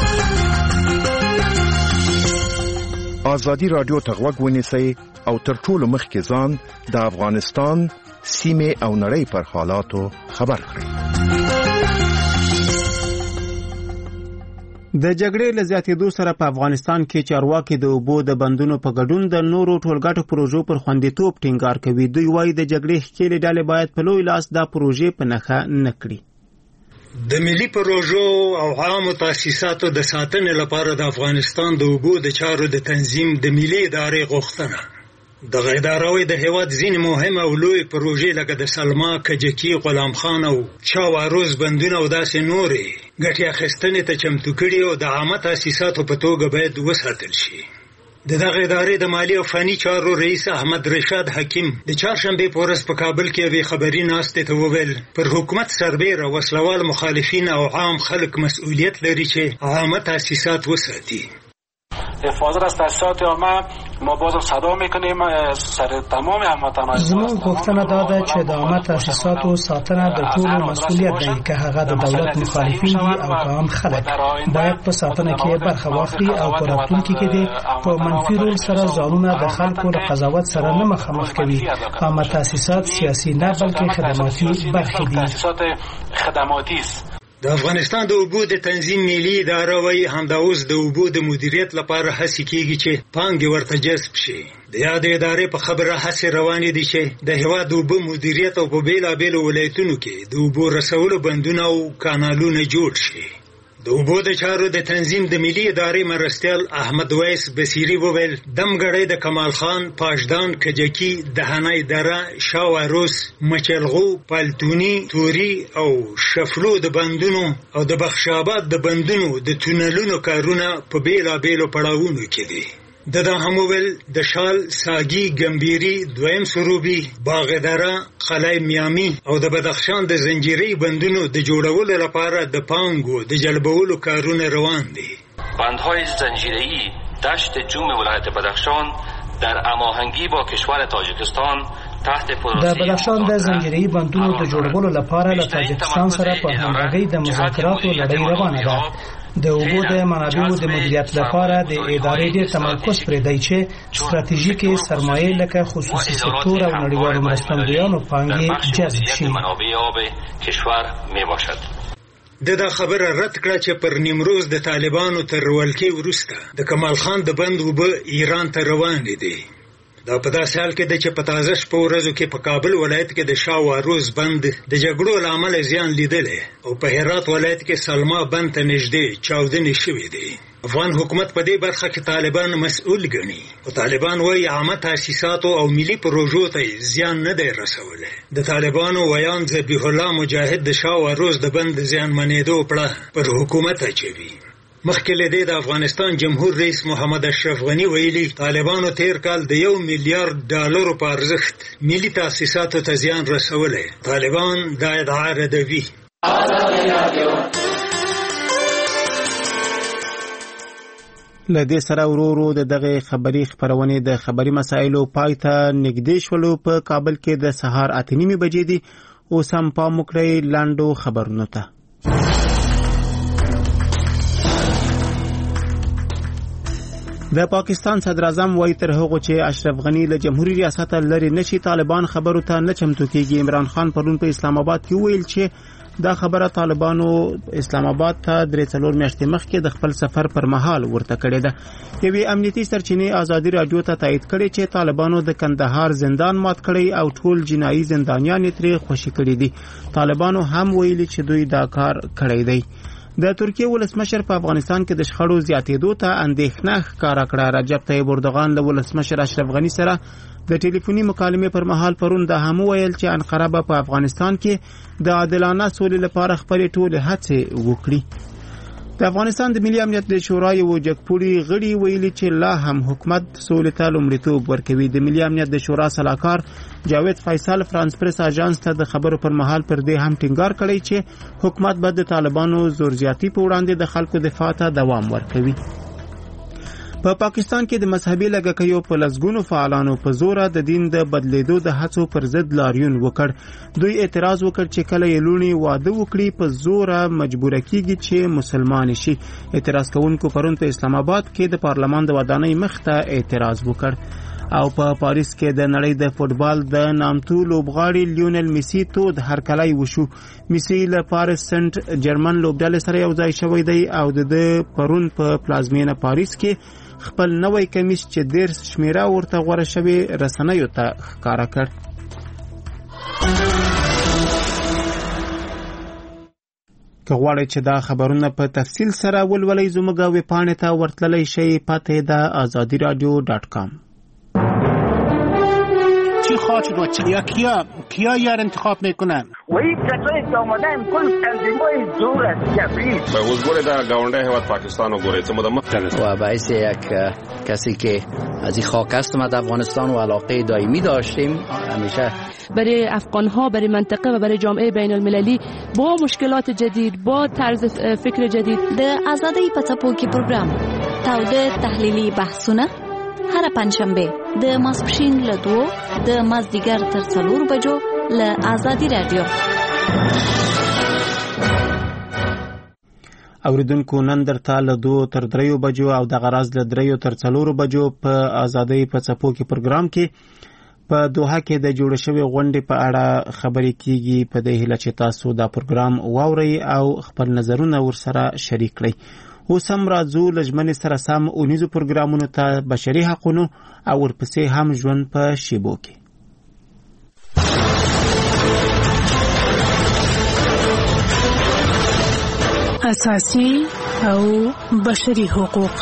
ازادي رادیو ته غوږ ونیسئ او تر ټولو مخکې ځان د افغانستان سیمه او نړۍ پر حالاتو خبر کړئ. د جګړې له زیاتېدو سره په افغانستان کې چارواکي د اوبو د بندونو په ګډون د نورو ټولګټو پروژو پر خوندیتوب ټینګار کوي. دوی وایي د جګړې ښکېلې ډلې باید په لوی لاس دا پروژې په نښه نه کړي. د ملي پروژو او عامو تاسیساتو د ساتنې لپاره د افغانستان د اوبو د چارو د تنظیم د ملي ادارې غوښتنه د غیداروي د هیواد ځینې مهم او لوی پروژې لکه د سلما، کجکي، غلام خان او چاواروز بندونه او داسې نورې ګټې اخیستنې ته چمتو کړي او د عامه تاسیساتو په توګه باید وساتل شي. د دغه ادارې د مالی او فني چارو رئیس احمد رشاد حکیم د چهارشنبې په ورځ په کابل کې یوې خبري ناستې ته وویل پر حکومت سربیره وسلوال مخالفین او عام خلک مسؤلیت لري چې عامه تاسیسات وساتي. حفاظت از تاسیسات عامه ما باز صدا میکنیم سر تمام هموطنان. زموږ غوښتنه دا ده چې د عامه تاسیساتو ساتنه د ټولو مسؤلیت دی، که هغه د دولت مخالفین دي او عام خلک باید په ساتنه کې برخه واخلي او په راتلونکي کې دې په منفي رول سره ځانونه د خلکو له قضاوت سره نه مخامخ کوي. عامه تاسیسات سیاسي نه بلکې خدماتي برخې دي. د افغانستان د اوبو د تنظیم ملي اداره وايي همدا اوس د اوبو د مدیریت لپاره هڅې کیږي چې پانګې ورته جذب شي. د یادې ادارې په خبره هڅې روانې دي چې د هیواد د اوبو مدیریت او په بیلابیلو ولایتونو کې د اوبو رسولو بندونه او کانالونه جوړ شي. د اوبو د چارو د تنظیم د ملي ادارې مرستیال احمد ویس بصیري وویل دمګړی د کمال خان، پاشدان، کجکی، دهنای دره، شاواروس، مچلغو، پالتونی، توري او شفلو د بندونو او د بخشاباد د بندونو د تونلونو کارونه په بیلابیلو پړاوونو کې دي. د همویل د شال، ساګي، ګمبيري، دویم سروبي، باغدره، قلعه میامي او د بدخشان د زنجیري بندونو د جوړولو لپاره د پانګو د جلبولو کارونه روان دي. بندهای زنجیره‌ای دشت جوم ولایت بدخشان در هماهنگی با کشور تاجیکستان د بدخشان د زنجیري بندونو د جوړولو لپاره له تاجکستان سره په همغږۍ د مذاکراتو لړۍ روانه ده. د اوبو د منابعو د مدیریت لپاره د ادارې ډېر تمرکز پرې دی چې ستراتیژیکې سرمایې لکه خصوصي سکتور او نړیوالو مرستندویانو پانګې جذب شي. دا خبره رد کړه چې پر نیمروز د طالبانو تر ولکې وروسته د کمال خان د بند اوبه ایران ته روانې دي. دا په داسې حال کې ده چې په تازه شپه ورځو کې په کابل ولایت کې د شاواروز بند د جګړو له امله زیان لیدلی او په هرات ولایت کې سلما بند ته نږدې چاودنې شوې دي. افغان حکومت په دې برخه کې طالبان مسؤل ګڼي او طالبان وايي عامه تاسیساتو او ملي پروژو ته زیان نه دی رسولی. د طالبانو ویان ذبیح الله مجاهد د شاه و روز د بند زیان منېدو پړه پر حکومت اچوي. مخکې له دې د افغانستان جمهور رئیس محمد اشرف غنی ویلي طالبانو تیر کال د $1 میلیارډ په ارزښت ملي تاسیساتو ته زیان رسولی. طالبان دا ادعا ردوي. له دې سره ورو د دغه خبري خبرونه د خبري مسایلو پای ته نږدې شولو. په کابل کې د سهار 8:30 بجې دي. اوس هم پام وکړئ لاندو خبرونو ته. د پاکستان صدر اعظم وایي تر هغه چې اشرف غنی له جمهوریت ریاست لري نشي طالبان خبرو ته نه چمتو کیږي. عمران خان پرون په اسلام آباد کې ویل چې دا خبره طالبانو اسلام آباد ته 3 میاشتې مخکې د خپل سفر پر مهال ورته کړې ده. یوې امنیتي سرچینې ازادي رادیو ته تایید کړي چې طالبانو د کندهار زندان مات کړی او ټول جنایي زندانیان ترې خوشي کړي دي. طالبانو هم ویلي چې دوی دا کار کړی دی. د ترکیه ولسمشر په افغانستان کې د شخړو زیاتېدو ته اندېښنه ښکاره کړه. رجب طیب اردوغان له ولسمشر اشرف غنی سره د ټلیفوني مکالمې پر مهال پرون دا هم ویل چې انقره به په افغانستان کې د عادلانه سولې لپاره خپل ټول هڅې وکړي. د افغانستان د ملي امنیت د شورا یو جګپوړي غړي ویلي چې لا هم حکومت سولې ته لومړیتوب ورکوي. د ملي امنیت د شورا سلاکار جاوید فیصل فرانس پریس اژانس ته د خبرو پر مهال پر دې هم ټینګار کړی چې حکومت به د طالبانو زورزیاتی په وړاندې د خلکو دفاع ته دوام ورکوي. په پاکستان کې د مذهبي لږکیو په لسګونو فعالانو په زور د دین د بدلیدو د هڅو پر ضد لاریون وکړ. دوی اعتراض وکړ چې کله یې لونی واده وکړي په زور مجبور کیږي چې مسلمان شي. اعتراض کوونکو پرون په اسلام آباد کې د پارلمان د ودانۍ مخ ته اعتراض وکړ. او په پاریس کې د نړۍ د فوتبال د نامتو لوبغاړي لیونل میسی تود هرکلی وشو. میسی له پاریس سنت جرمن لوبډلې سره یو ځای شوی دی او د پرون په پلازمینه پاریس کې خپل نوې کمیس چې 10 شمیره ورته غوړه شوی رسنیو ته ښکارا کړ. که غواړئ چې دا خبرونه په تفصیل سره ولولئ زموږ ویب پاڼې ته ورتللی شئ. پته د azadiradio.com. چی خواهد بود یا کیا یار انتخاب میکنن و این کسایی که آمدن کل تنظیمای دور از جبریل به حضور در گاونده هواد پاکستان و گوریت و باعث یک کسی که از این خاک است ما در افغانستان و علاقه دائمی داشتیم همیشه برای افغان‌ها برای منطقه و برای جامعه بین المللی با مشکلات جدید با طرز فکر جدید د آزادۍ په څپو کې پروګرام تاوده تحلیلي بحثونه هر پنځشنبه د ماسپښین له 2 د مازدیګر تر 4 بجو له آزادي رادیو. اوریدونکو نن درته له 2 تر 3 بجو او د غراز له 3 تر 4 بجو په آزادۍ په څپو کې پروګرام کې په دوحه کې د جوړ شوی غونډې په اړه خبرې کیږي. په دې هیله چې تاسو دا پروګرام واورئ او خپل نظرونه ورسره شریک کړئ. اوس هم راځو لژمنې سره سم اونیزو پروګرامونو ته بشري حقونو او ورپسې هم ژوند په شیبو کې. اساسي او بشري حقوق.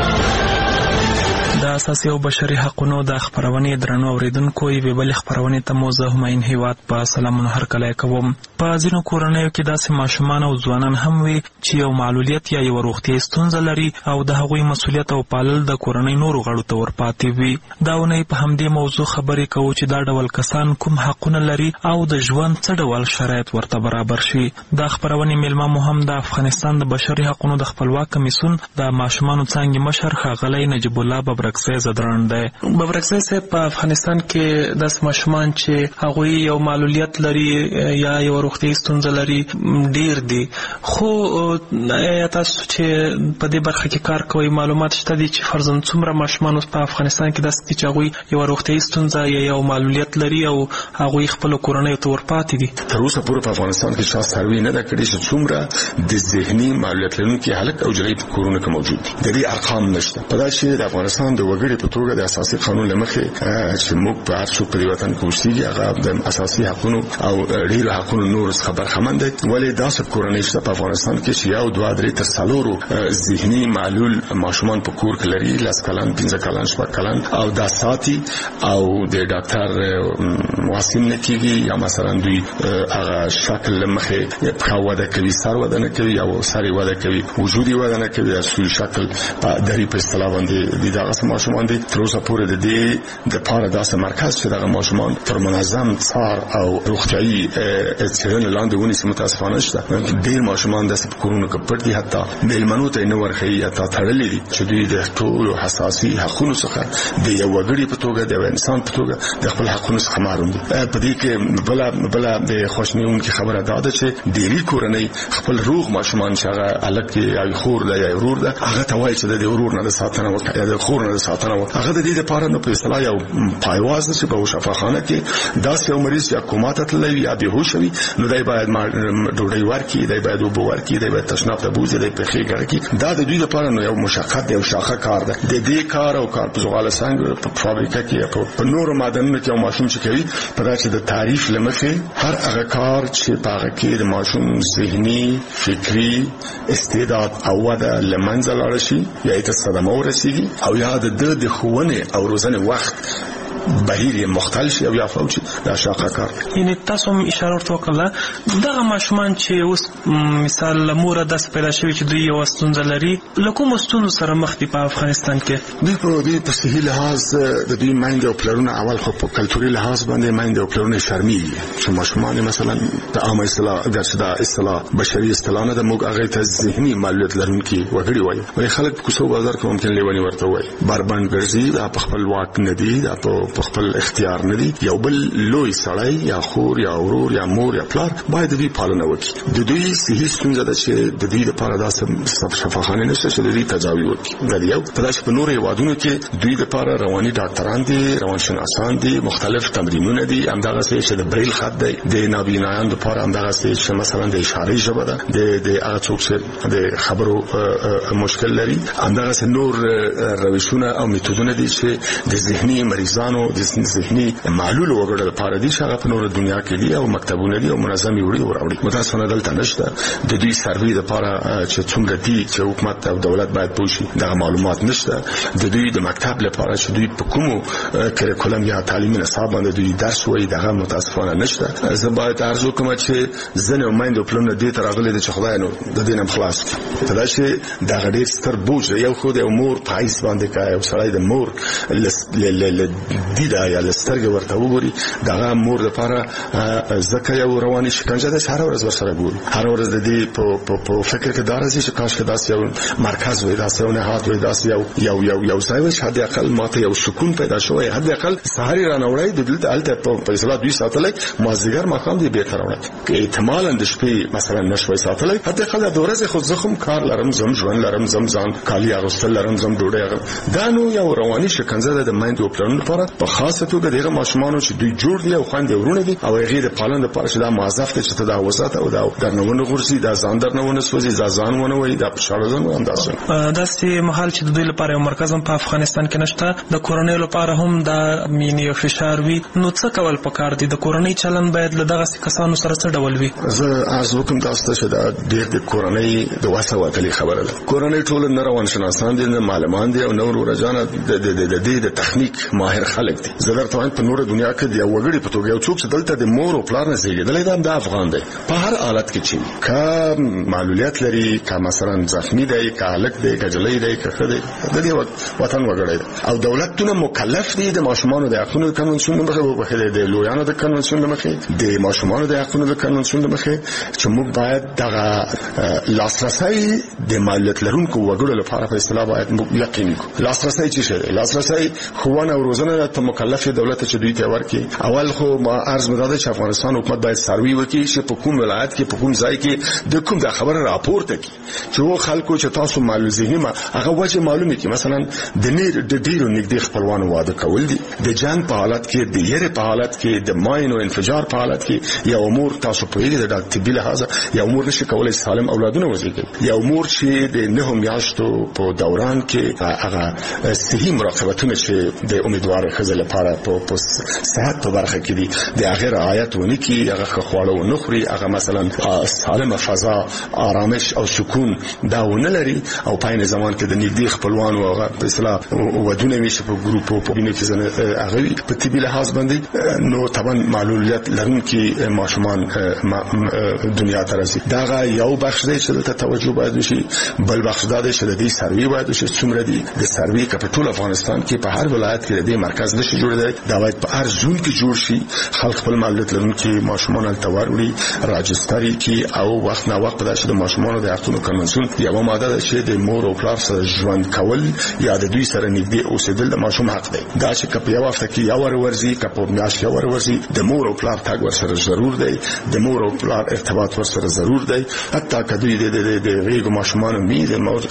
د اساسي او بشري حقونو د خبرونې درنو اوریدونکو یې بل خبرونې ته موزه هماین هیواد په سلامونه هرکلی کوم. په ځینو کورنیو کې داسې ماشومان او ځوانان هم وي چې یو معلولیت یا یو روغتیايي ستونزه لري او د هغوی مسؤلیت او پالل د کورنۍ نورو غړو ته ورپاتې وي. دا ونې په همدې موضوع خبرې کوو چې دا ډول کسان کوم حقونه لري او د ژوند څه ډول شرایط ورته برابر شي. دا خبرونې میلمه مو هم د افغانستان د بشري حقونو د خپلواک کمیسیون د ماشومانو څانګې مشر ښاغلی نجیب الله ببرکزی زدران دی. ببرکزی صاحب په افغانستان کې داسې ماشومان چې هغوی یو معلولیت لري یا یو روغتیايي ستونزه لري ډیر دي، خو تاسو چې په دې برخه کې کار کوئ معلومات شته دي چې فرضاً څومره ماشومان په افغانستان کې داسې دي چې هغوی یو روغتیايي ستونزه یا یو معلولیت لري او هغوی خپلو کورنیو ته ورپاتې دي؟ تر اوسه پورې په افغانستان کې چا سروې نه ده کړې چې څومره د ذهني معلولیت لرونکي هلک او جلۍ په کورونو کې موجود دي. د دې ارقام نشته. په دا چې د افغانستان د د وګړي په توګه د اساسي قانون لمخې چې موږ په هر څو په وطن کې اوسېږي هغه د اساسي حقوقو او ډېر حقوقو نور څخه برخمن دي. ولې داسې کورنۍ شته په افغانستان کې چې یو دوه درې تر څلورو ذهني معلول ماشومان په کور کې لري، 10 کلن 15 کلن 6 کلن او دا ساتي او د ډاکټر واسم نکېږي یا مثلا دوی هغه شکل لمخې په وده کوي، سر وده نه کوي او سر وده کوي، وجودي وده نه کوي، اصلي شکل په دری په اصطلاح باندې د دغه ماشومان دي. تر اوسه پورې د دې د پاره داسې مرکز چې دغه ماشومان تر منظم څار او روغتيایي څېړنې لاندې ونیسي متاسفانه شته. ډېر ماشومان داسې په کورونو کې پټ دي، حتی میلمنو ته نه ورخي یا تړلې دي چې دوی د ټولو حساسي حقوقو څخه د یو وګړي په توګه د انسان په توګه د خپل حقوقو څخه محروم دي. په دې کې بل د خوشنیونکو خبره ده چې ډېری کورنۍ خپل روغ ماشومان چې هغه الک یا خور ده یا ورور ده هغه ته وایي چې د ورور نه ساتنه وکړي یا د خور نه ساتنه وکړي. هغه د دې لپاره نو په اصطلاح یو پایواز چې په شفاخانه کې داسې یو مریض یا کومات تللی یا بهوش وي نو دای باید ډوډۍ ورکړي، دای باید وبو ورکړي، دای باید تشناب ته بوزي، دای په خېګه کې. دا د دوی لپاره نو یو مشقت دی او شاخه کار ده. د دې کار او کار په زغاله څنګه په فابریکه کې په نورو معدنونو کې او ماشوم چې کوي په دا چې د تعریف لمخې هر هغه کار چې په هغه کې د ماشوم ذهني فکری استعداد او وده لمنځه لاړ شي یا ایت صدمه ورسیږي او یا د ښوونې او روزنې وخت بهیر مختلف شي او یا فوج دا شاقه کار. یعنی تاسو هم اشاره ورته وکړه دغه ماشومان چې اوس مثال مور داس پیدا شوی چې دوی یو ستونزه لري، لکه ستونزه سره مخ دي په افغانستان کې دوی په صحي لحاظ د دوی مایند او پلرونه اول خو په کلتوري لحاظ باندې مایند او پلرونه شرمېږي چې ماشومان مثلا د عامه اصطلاح د اصطلاح بشري اصطلاح نه د موږ هغه ته ذهني معلولیت لرونکي وګړي وایي خلک په کوڅو بازار کې ممکن لیونی ورته وایي بربند ګرځي دا په خپل واک نه دي، دا په خپل اختیار نه دي. یو بل لوی سړی یا خور یا ورور یا مور یا پلار باید دوی پالنه وکړي. د دوی صحي ستونزه ده چې د دوی لپاره داسې شفاخانه نشته چې د دوی تجاوز وکړي. دا یو په داسې په نورو هیوادونو کې دوی لپاره رواني ډاکټران دي، روانشناسان دي، مختلف تمرینونه دي، همدغه چې د بریل خط دی د نابینایان لپاره، همدغه چې مثلا د اشاره ژبه ده د هغه څوک چې د خبرو مشکل لري، همدغه نور روشونه او میتودونه دي چې د ذهني مریضانو د ذهني معلول وګړو لپاره دي چې هغه په نور دنیا کې دي او مکتبونه دي او منظمي وړي او راوړي. متاسفانه دلته نشته. د دوی سروي لپاره چې څنګه دي چې حکومت او دولت باید پوښي دا معلومات نشته. د دوی د مکتب لپاره چې دوی په کومو کریکولم یا تعلیمي نصاب باندې دوی درس وایي دغه متاسفانه نشته. زه باید ارزو کوم چې زنه او مایند پلان دې تر اغله چې خدای نو د دینم خلاص کړي. چې دا غډیر ستر بوج یو خو د امور پایس باندې کوي او سړی د مور دا یا لسترګ ورته وګوري دغه مور لپاره زکه یو رواني شکنجه ده. هر ورځ ورسره ګوري، هر ورځ د دې په فکر کې دارځي چې کاش کې داسې یو مرکز وي، داسې یو نهاد وي، داسې یو ځای وي چې حد اقل ماته یو سکون پیدا شوی، حد اقل سحری رانوړی د دلته الته په اصطلاح دوی ساتلای مازیګر مقام دی به تر وړي کې احتمالاً د شپې مثلا نشوي ساتلای، حد اقل د ورځې خو زخم کار لرم زم ژوند لرم زم ځان کالی اغوستل لرم زم ډوډۍ دا نو یو رواني شکنجه ده د مایند او پلان لپاره په خاصه توګه دغه ماشومان چې دوی جوړ دي او خويندې ورونه دي او هغه د پالن لپاره چې دا موظف دي چې ته دا وزات او دا درنونه غورځي دا ځان درنونه سوځي دا ځان ونه وي دا پښاړه هم انداسه داسې محل چې د دوی لپاره یو مرکز په افغانستان کې نشته. د کورنۍ لپاره هم دا مینی او فشار وي. نو څه کول پکار دي؟ د کورنۍ چلن باید له دغه کسانو سره څه ډول وي؟ زه ارزو کوم تاسو چې دا ډېر د کورنۍ د وسواتلي خبره ده. کورنۍ ټول نه روان شناسان دي، نه معلمان دي او نور ورجانه د تخنیک ماهر خلک دي. زه درته په نور دنیا کې دی وګړي په توګه یو څوک چې دلته د مور او پلار نه زیږیدل دا د افغان دی په هر حالت کې چې کا معلولیت لري، کا مثلا زخمی دی، کا الک دی، کا جلې دی، کا خدای د دې وطن وګړي او دولتونه مکلف دي د ماشومان د حقوقو کنونسیون د مخه وبخله د لویانو د کنونسیون د مخه د ماشومان د حقوقو د کنونسیون د مخه چې موږ باید دغه لاسرسي د معلولیت لرونکو وګړو لپاره په اصطلاح باید یقین کو. لاسرسي چې شه لاسرسي خوانه او روزنه ته ته مکلف دولت چې دوی ته ورکړي. اول خو ما عرض مداده چې افغانستان حکومت باید سروي وکړي چې په کوم ولایت کې په کوم ځای کې د کوم د خبره راپورته کړي چې و خلکو چې تاسو معلوم ذهني ما هغه وجه معلومه کړي. مثلا د ډیرو نږدې خپلوانو واده کول دي، د جنگ په حالت کې، د یری په حالت کې، د ماین او انفجار په حالت کې یو امور تاسو په دې د طبي لحاظ یو امور نشي کولای سالم اولادونه وزیږي. یو امور چې د 9 میاشتو په دوران کې هغه صحیح مراقبتونه چې د امیدوار خزل لپاره په صحت په برخه کې دي د هغه رعایت ونی کی، هغه خواړه و نخوري، هغه مثلا سالمه فضا، آرامش او سکون دا ونلري او په زمان کې د نږدې خپلوانو هغه په اصطلاح ودونه میشه په ګروپ په بینه کې زنه هغه په طبي لحاظ باندې نو طبعا معلولیت لرونکي ماشومان دنیا ته راځي. دا یو بخش دی چې ته توجه باید وشي. بل بخش دا دی چې د دې سروي باید وشي څومره دي د سروي کپټول افغانستان کې په هر ولایت کې د مرکز نشي جوړ دی. دا باید په هر زون کې جوړ شي. خلک خپل معلولیت لرونکي ماشومان توروري راجستري کې او وخت نه وخت د ماشومان د حقوقو قانون یو ماده ده چې د مور او پلار سره ژوند کول یا د دوی سره نږدې اوسېدل د ماشوم حق دی. دا چې کپ یو وخت کې یو ورورځي کپ میاش یو ورورځي د مور او پلار تاګ ورسره ضرور دی، د مور او پلار ارتباط ورسره ضرور دی. حتی کدوې د ریګو ماشومان می د مور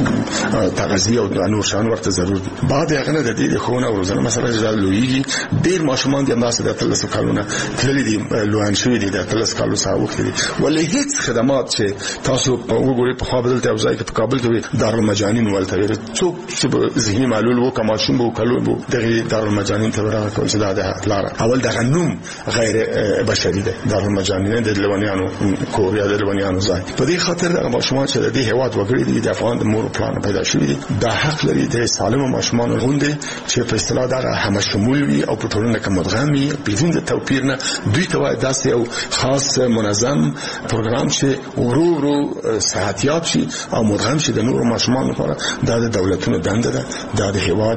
تغذیه او د نور شان ورته ضرور دی. بعد هغه نه د دې خونه او روزنه مثلا لویږي ډیر ماشومان د اندازې د تلسو کالونه تللی دي لوان شوی دي د تلس کالو سره وخت دي ولې هیڅ خدمات چې تاسو په وګورئ په خپل ته ځای کې په کابل کې دارالمجانین ولته ویل څوک چې ذهني معلول وو کما شوم وو کلو وو دغه دارالمجانین ته راغلی چې دا لار اول د غنوم غیر بشري ده. دارالمجانین د لونیانو کوریا د لونیانو ځای په دې خاطر د ماشومان چې د هیواد وګړي دي د افغان د مور پلان پیدا شوی دي دا حق لري د سالم ماشومان غونډه چې په اصطلاح دا هم شمول وي او په ټولنه کې مدغم وي بدون د توپیر نه دوی ته وایي داسې یو خاص منظم پروګرام چې ورو صحتیاب شي او مدغم شي د نور ماشومان لپاره. دا د دولتونو دنده ده، دا د هیواد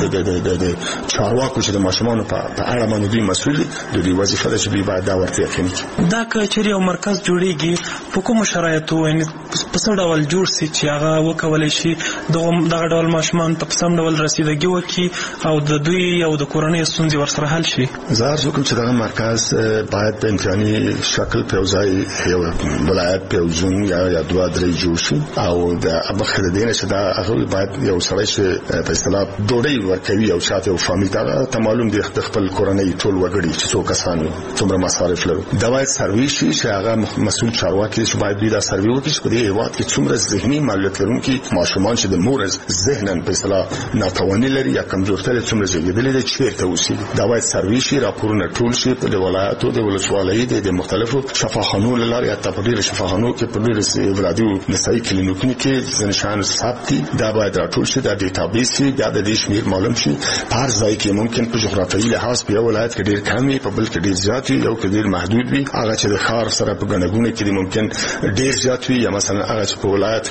د چارواکو چې د ماشومان په اړه باندې دوی مسؤل دي د دوی وظیفه ده چې دوی باید دا ورته یقیني کړي. دا کچري یو مرکز جوړیږي په کوم شرایطو یعنی په څه ډول جوړ سي چې هغه وکولای شي دغه ډول ماشومان ته په سم ډول رسیدګي وکړي او د دوی او د کورنۍ ستونزې ورسره حل شي. زه ارزو کوم چې دغه مرکز باید په امکاني شکل په ځای یو ولایت په ځون یا دوه درې جوړ شي او د ابخره دینه چې دا هغه باید یو سړی چې په اصطلاح ډوډۍ ورکوي او شاته یو فامیل دا ته معلوم دي د خپل کورنۍ ټول وګړي چې څو کسان څومره مصارف لري. دا باید سروي شي چې هغه مسؤل چارواکي چې باید دا سروي وکړي چې په دې هیواد کې څومره ذهني معلولیت لرونکي ماشومان چې د مور ذهنن په اصطلاح ناتواني لري یا کمزورتیا څومره زیږیدلې دي چیرته اوسي. دا باید سروي شي، راپورونه ټول شي په ولایتو د ولسوالۍ د مختلفو شفاخانو لاره یا تپډیر شفاخانو کې په ډېر ولادي نسایي کلینیکونو کې ځنشان ثبت دا باید راټول شي، دا ډیټابیس شي، دا د دې شمیر معلوم شي. هر ځای کې ممکن په جغرافیایي لحاظ په ولایت کې ډېر کم وي، په بل کې ډېر زیات وي، یو کې ډېر محدود وي. هغه چې د ښار سره په ګڼګونه کې ممکن ډېر زیات وي یا مثلا هغه چې په ولایت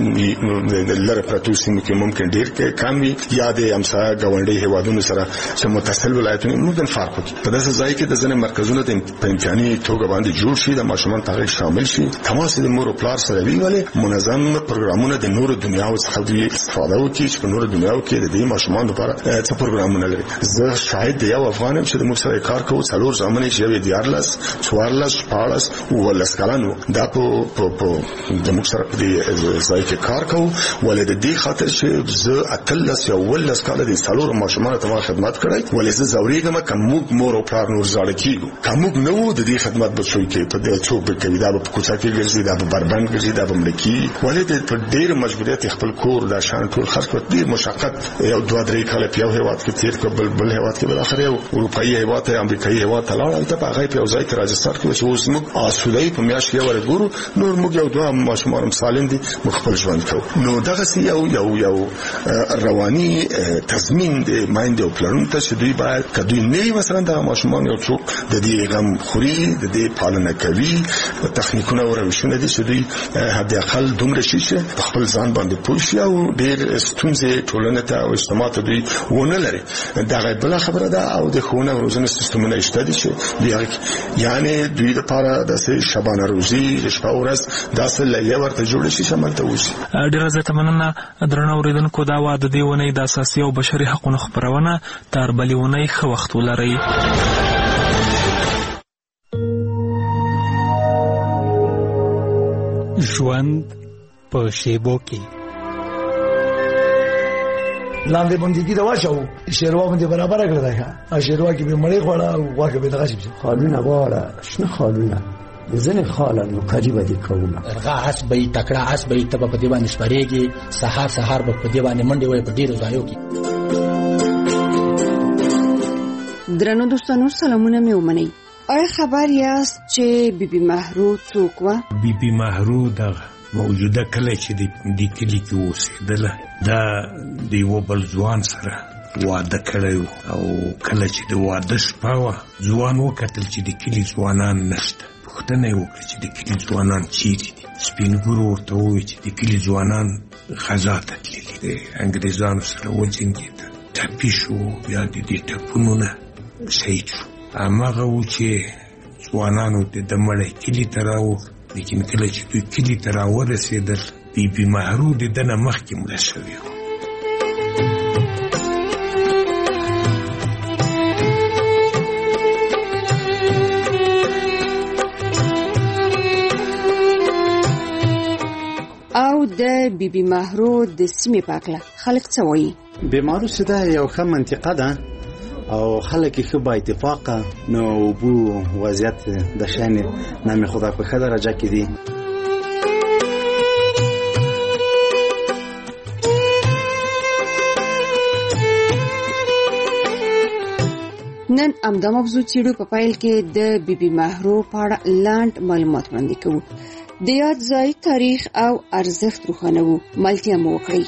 کې د لره پرتو سیمو کې ممکن ډېر کم وي یا د همسایه ګاونډي هیوادونو سره چې متصل ولایتونه ممکن فرق وکړي. په داسې ځای کې د ځینې مرکزونو په امکاني توګه باندې جوړ شي، د ماشومان په شامل شي، تماس د مور او پلار سره وي، ولې منظم پروګرامونه د نور دنیاو څخه دوی استفاده وکړي چې په نور دنیاو کې د دې ماشومان لپاره څه پروګرامونه لري. زه شاهد دی یو افغانم چې د موږ سره کار کوو څلور ځامنې چې یو دیارلس 14 15 او ولس کلانو دا په د موږ سره په دې ځای کې کار کوو ولې د دې خاطر چې زه اتلس یا ولس کال د څلور ماشومان ته خدمت کړی ولې زه زوريګم کوم مور او پلار نور ځاړ کیږي کوم نو د دې خدمت به شوي کې په دې څوک به کوي دا په کوڅه کې ګرځي دا په بربند ګرځي دا په ملکی ولې د ډېر مجبوریت خپل کور دا شان ټول خرڅ کړ ډېر مشقت یو دوه درې کال په یو هیواد کې تیر کړ بل هیواد کې بل اخر یو اروپאי هیواد ته امریکایي هیواد ته لاړ ته په هغه په ځای کې راځستار کې چې اوس موږ اصولي په میاشت یو ورګورو نور موږ یو دوه ماشومان سالم دي خپل ژوند کوو نو دغه یو رواني تضمین د مایند او پلان ته چې دوی باید کدوې نه مثلا د ماشومان یو څوک د دې غم خوري د دې پالنه کوي تخنیکونه او روشونه دي چې دوی حد اقل دومره شي چې خپل ځان باندې پوښي او ډېر ستونزې ټولنه ته او اجتماع ته دوی ونه لري دا بل خبره ده او د خونه او روزنه سیستمونه شته دي چې یعنی دوی لپاره د شبانه روزي د شپه ورځ داسې لایه ورته جوړ شي شمال ته وشي. ډیره زه تمنه درنه اوریدونکو دا واده دیونه د اساسي او بشري حقوقو خبرونه تر بلې اونۍ ښه وخت ولرئ. ژوند په شیبو کې لاندې بندګي دا واچو شیروا باندې برابر کړل دا شیروا کې به مړې خوړه او واګه به دغه شي خالونه واړه شنه خالونه ځنه خاله نو قریبه دي کومه ارغه اس به تکړه اس به تب په دی باندې سپریږي سحر به په دی باندې منډي وای په ډیرو ځایو کې. درنو دوستانو سلامونه مې ومنئ. آیا خبر یاست چې بیبي مهرو څوک و؟ بیبي مهرو د موجوده کله چې د کلی کې اوسېدله دا د یو بل ځوان سره واده کړی او کله چې د واده شپه وه ځوان وکتل چې د کلي ځوانان نشته. پوښتنه یې وکړه چې د کلي ځوانان چیرې دي. سپین ږیرو ورته وویل چې د کلي ځوانان غزا ته تللي د انګریزانو سره وجنګېده ټپي شو بیا د دې ټپونو نه شهید شو. هماغه و چې ځوانانو د مړی کلي ته راوړ لیکن کله چې دوی کلي ته راورسېدل بیبي مهرو د ده نه مخکې مړه شوې وه. او د بیبي مهرو د سیمې په اړه خلک څه وایي؟ بیبي مهرو سیده یو ښه منطقه ده او خلک ښه با اتفاقه نو اوبو وضعیت د شان نام خدا په ښه درجه کې دي. نن امدا موضوع چیرو په پایل کې د بیبي مهرو په اړه لاند معلومات وړاندې کوو. د یاد ځای تاریخ او ارزښت روښانه وو. ملتیا مو وکړئ.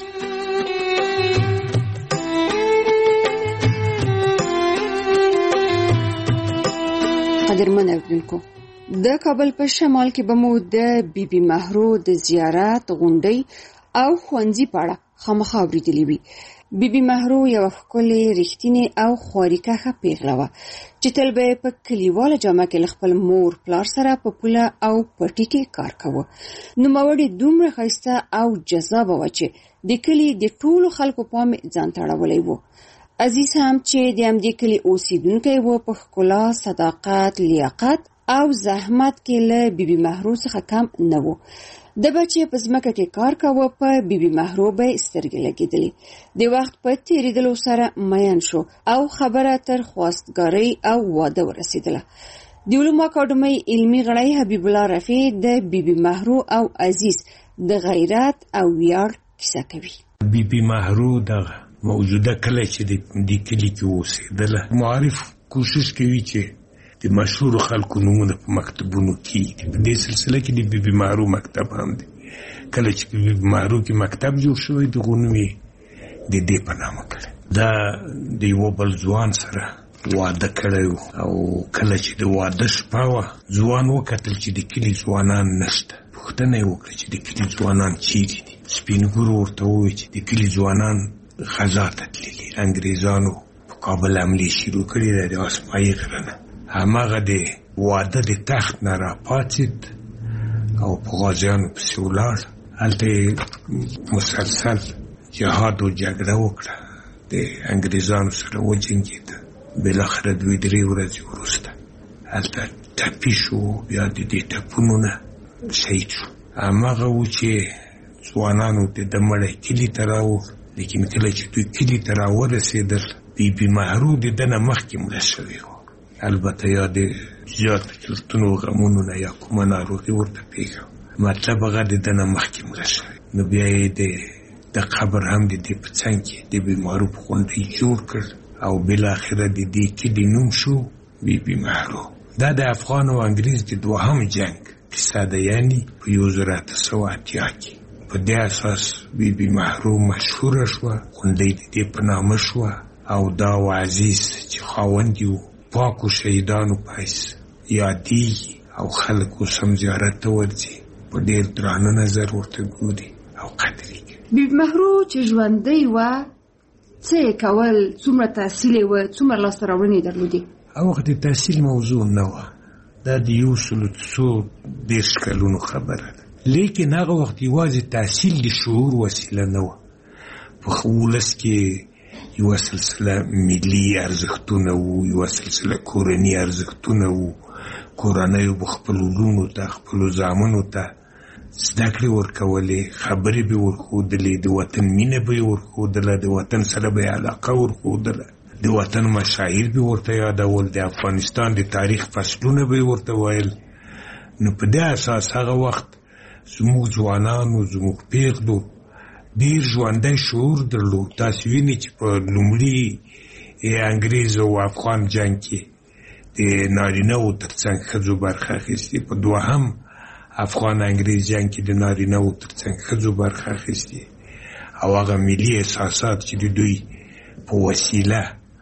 قدرمن اوریدونکو، د کابل په شمال کې به مو د بیبي مهرو د زیارت غونډۍ او ښوونځي په اړه خامخا اورېدلي وي. بیبي مهرو یو ښکلې رښتینې او خواريکښه پیغله وه چې تل به په کلیواله جامه کې له خپل مور پلار سره په پوله او پټي کې کار کاوه. نوموړې دومره ښایسته او جذابه وه چې د کلي د ټولو خلکو پام ځان ته اړولی و. عزیز هم چې د همدې کلي اوسیدونکی و په ښکلا، صداقت، لیاقت او زحمت کې له بیبي مهرو څخه کم نه و. د بچې په ځمکه کې کار کاوه، په بیبي مهرو به سترګې لګېدلې. د وخت په تېرېدلو سره مین شو او خبره تر خواستګارۍ او واده ورسېدله. د علومو اکاډمۍ علمي غړی حبیب الله رفیع د بیبي مهرو او عزیز د غیرت او ویاړ کیسه کوي. بیبي مهرو د موجوده کله چې د کلي کې اوسېدله معارف کوشش کوي چې د مشهور خلکو نومونه په مکتبونو کې په دې سلسله کې د بیبي مهرو مکتب هم دی. کله چې په بیبي مهرو کې مکتب جوړ شوی دغه نوم یې د دې په نامه کړی. دا د یو بل ځوان سره واده کړی او کله چې د واده شپه وه ځوان وکتل چې د کلي ځوانان نشته. پوښتنه یې وکړه چې د کلي ځوانان چیرې دي. سپین ږیرو ورته وویل چې د کلي ځوانان غزا ته تللي. انګریزانو په کابل حملې شروع کړې ده د اسماعي غره نه. هماغه د واده د تخت نه راپاڅېد او په غازیانو پسې ولاړ. هلته مسلسل جهاد و جګړه وکړه، د انګریزانو سره وجنګېده. بالاخره 2-3 ورځې وروسته هلته ټپي شو، بیا د دې ټپونو نه شهید شو. هماغه و چې ځوانانو د مړی کلي ته راوړ، لیکن کله چې دوی کلي ته راورسېدل بیبي مهرو د ده نه مخکې مړه شوې وه. البته یا د زیاتو چورتونو غمونو نه یا کومه ناروغي ورته پېښه، مطلب هغه د ده نه مخکې مړه شوې. نو بیا یې د قبر هم د دې په څنګ کې د بیبي مهرو په غونډۍ جوړ کړ او بالاخره د دې کلي نوم شو بیبي مهرو. دا د افغان او انګریز د دوهم جنګ کیسه ده، یعنی په 1880 کې. په دې اساس بیبي مهرو مشهوره شوه، غونډۍ د دې په نامه شوه او دا و عزیز چې خاوند یې پاکو شهیدانو پایس یادېږي او خلک اوس هم زیارت ته ورځي، په ډېر درانه نظر ورته ګوري او قدر یې کوي. بیبي مهرو چې ژوندۍ وه څه یې کول؟ څومره تحصیل یې وه؟ څومره لاسته راوړنې یې درلودې؟ هغه وخت د تحصیل موضوع نه وه، دا د 130 کلونو خبره ده. لیکن هغه وخت یوازې تحصیل د شعور وسیله نه وه. په ولس کې یو سلسله ملي ارزښتونه وو، یو سلسله کورني ارزښتونه وو. کورنیو به خپلو لوڼو ته خپلو زامنو ته زده کړې ورکولې، خبرې به ورښودلې، د وطن مینه به یې ورښودله، د وطن سره به یې علاقه ورښودله، د وطن مشاعر به ورته یادول، د افغانستان د تاریخ فصلونه به یې ورته ویل. نو په دې اساس هغه وخت زموږ ځوانانو، زموږ پیغلو ډېر ژوندی شعور درلود. تاسو وینئ چې په لومړي انګریز او افغان جنګ کې د نارینه‌وو تر څنګ ښځو برخه اخیستې، په دوهم افغان انګریز جنګ کې د نارینه‌وو تر څنګ ښځو برخه اخیستې، او هغه ملي احساسات چې د دوی په وسیله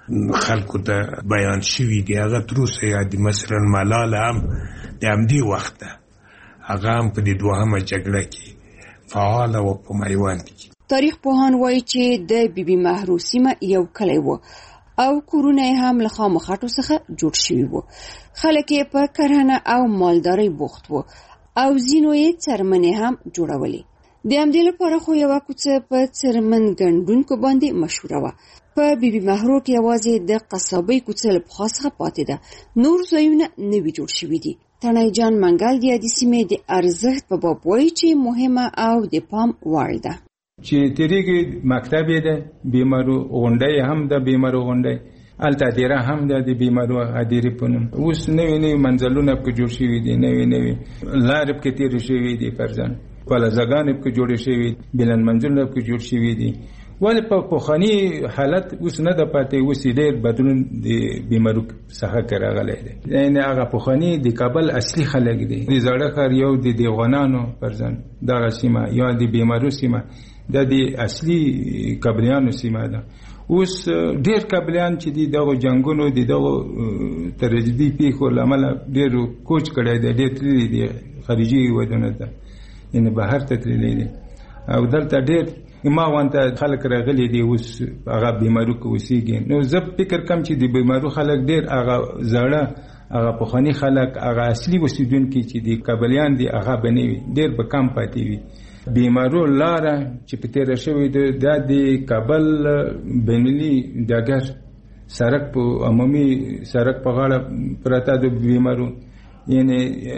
خلکو ته بیان شوي دي هغه تر اوسه یاد دي. مثلا ملاله هم د همدې وخته هغه هم په دې دوهمه جګړه کې فعاله وه په میوند کې. تاریخ پوهان وایي چې د بیبي محرو سیمه یو کلی و او کورونه یې هم له خامو خټو څخه جوړ شوي وو. خلک یې په کرهڼه او مالدارۍ بوخت وو او ځینو یې څرمنې هم جوړولې. د همدې لپاره خو یوه کوڅه په څرمن ګنډونکو باندې مشهوره وه. په بیبي محرو کې یوازې د قصابۍ کوڅه له پخوا څخه پاتې ده، نور ځایونه نوي جوړ شوي دي. تڼۍ جان منګل د یادې سیمې د ارزښت په باب وایي چې مهمه او د پام وړ ده. چې تیریږي مکتب یې ده، بیمارو غونډۍ هم ده، بیمارو غونډۍ هلته هدیره هم ده، د بیمارو هدیرې په نوم. اوس نوي نوي منزلونه پکې جوړ شوي دي، نوي نوي لارې پکې تېرې شوي دي، فرضاً پلازګانې پکې جوړې شوي، بلند منزلونه پکې جوړ شوي دي. ولې په پخواني حالت اوس نه ده پاتې، اوس ډېر بدلون د بیمارو څخه کې راغلی دی. یعنې هغه پخواني د کابل اصلي خلک دي، د زاړه ښار یو د دیوغانانو فرضاً دغه سیمه یا د بیمارو سیمه دا د اصلي کابلیانو سیمه ده. اوس ډېر کابلیان چې دي دغه جنګونو د دغه ترجدي پیښو له امله ډېرو کوچ کړی دی، ډېر تللي دي خارجي هېوادونو ته، یعنې بهر ته تللي دي او دلته ډېر ما وانته خلک راغلي دي اوس هغه بیمارو کې اوسېږي. نو زه فکر کوم چې د بیمارو خلک ډېر هغه زاړه هغه پخواني خلک هغه اصلي اوسېدونکي چې د کابلیان دي هغه به نه وي، ډېر به کم پاتې وي. بیمارو لاره چې په تېره شوې ده دا د کابل بینالمللي ډګر سړک په عمومي سړک په غاړه پرته د بیمارو، یعنې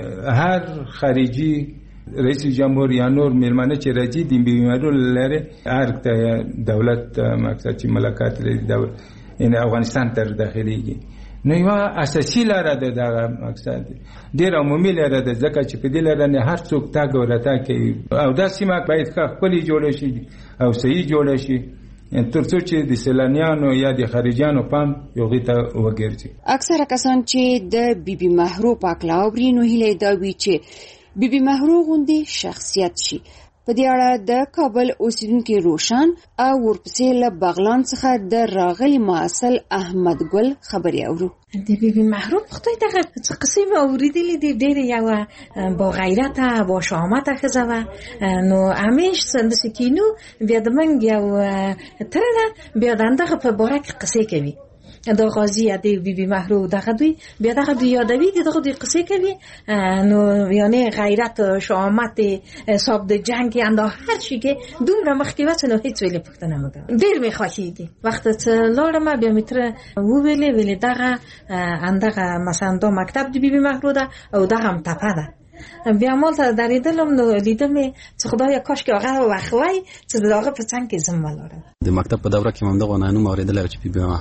هر خارجي رئیس جمهور یا نور میلمانه چې راځي د بیمارو لري هر ته دولت مقصد چې ملکات لري دولت یعنې افغانستان تر داخليږي. نو یو اساسي لاره ده دغه مقصد ډېر عمومي لاره ده، ځکه چې په دې لاره نه هر څوک تګ او راتګ کوي او دا سیمه باید خپلې جوړه شي او صحیح جوړه شي تر څو چې د سیلانیانو یا د خارجیانو پام یوغې ته وګرځي. اکثره کسان چې د بیبي محرو په اړه اوري نو هیله دا وي چې بیبي محرو غوندې شخصیت شي. په دې اړه د کابل اوسیدونکو روشن او ورپسې له بغلان څخه د راغلي معسل احمد ګل خبري اورو. د بیبي محرو په خدای دغه قصې مې اوریدلې دي، ډېر یو با غیرته با شهامته ښځه وه. نو همیش څه کینو بیا د منګ یو تره ده بیا د همدغه په باره کې قصې کوي. د غازی د بیبي محرو دغه دوی بیا دغه دوی یادوي دغه دوی قصې کوي. نو یعنی غیرت شهامت حساب د جنگ انده هر شي کې دومره مخکې وڅ نو هیڅ ویلې پښتنه مګه ډېر می خوښیږي. وخت ته لاړم بیا متر ویلې دغه اندغه مثلا د مکتب د بیبي محرو ده او دغه هم تپه ده. بیا مالته درېدلم نو لیدم چې خدای کاش کې هغه وخوي چې دغه په څنګ کې زم ولاره. د مکتب په دوره کې موږ دغه نانو اوریدل چې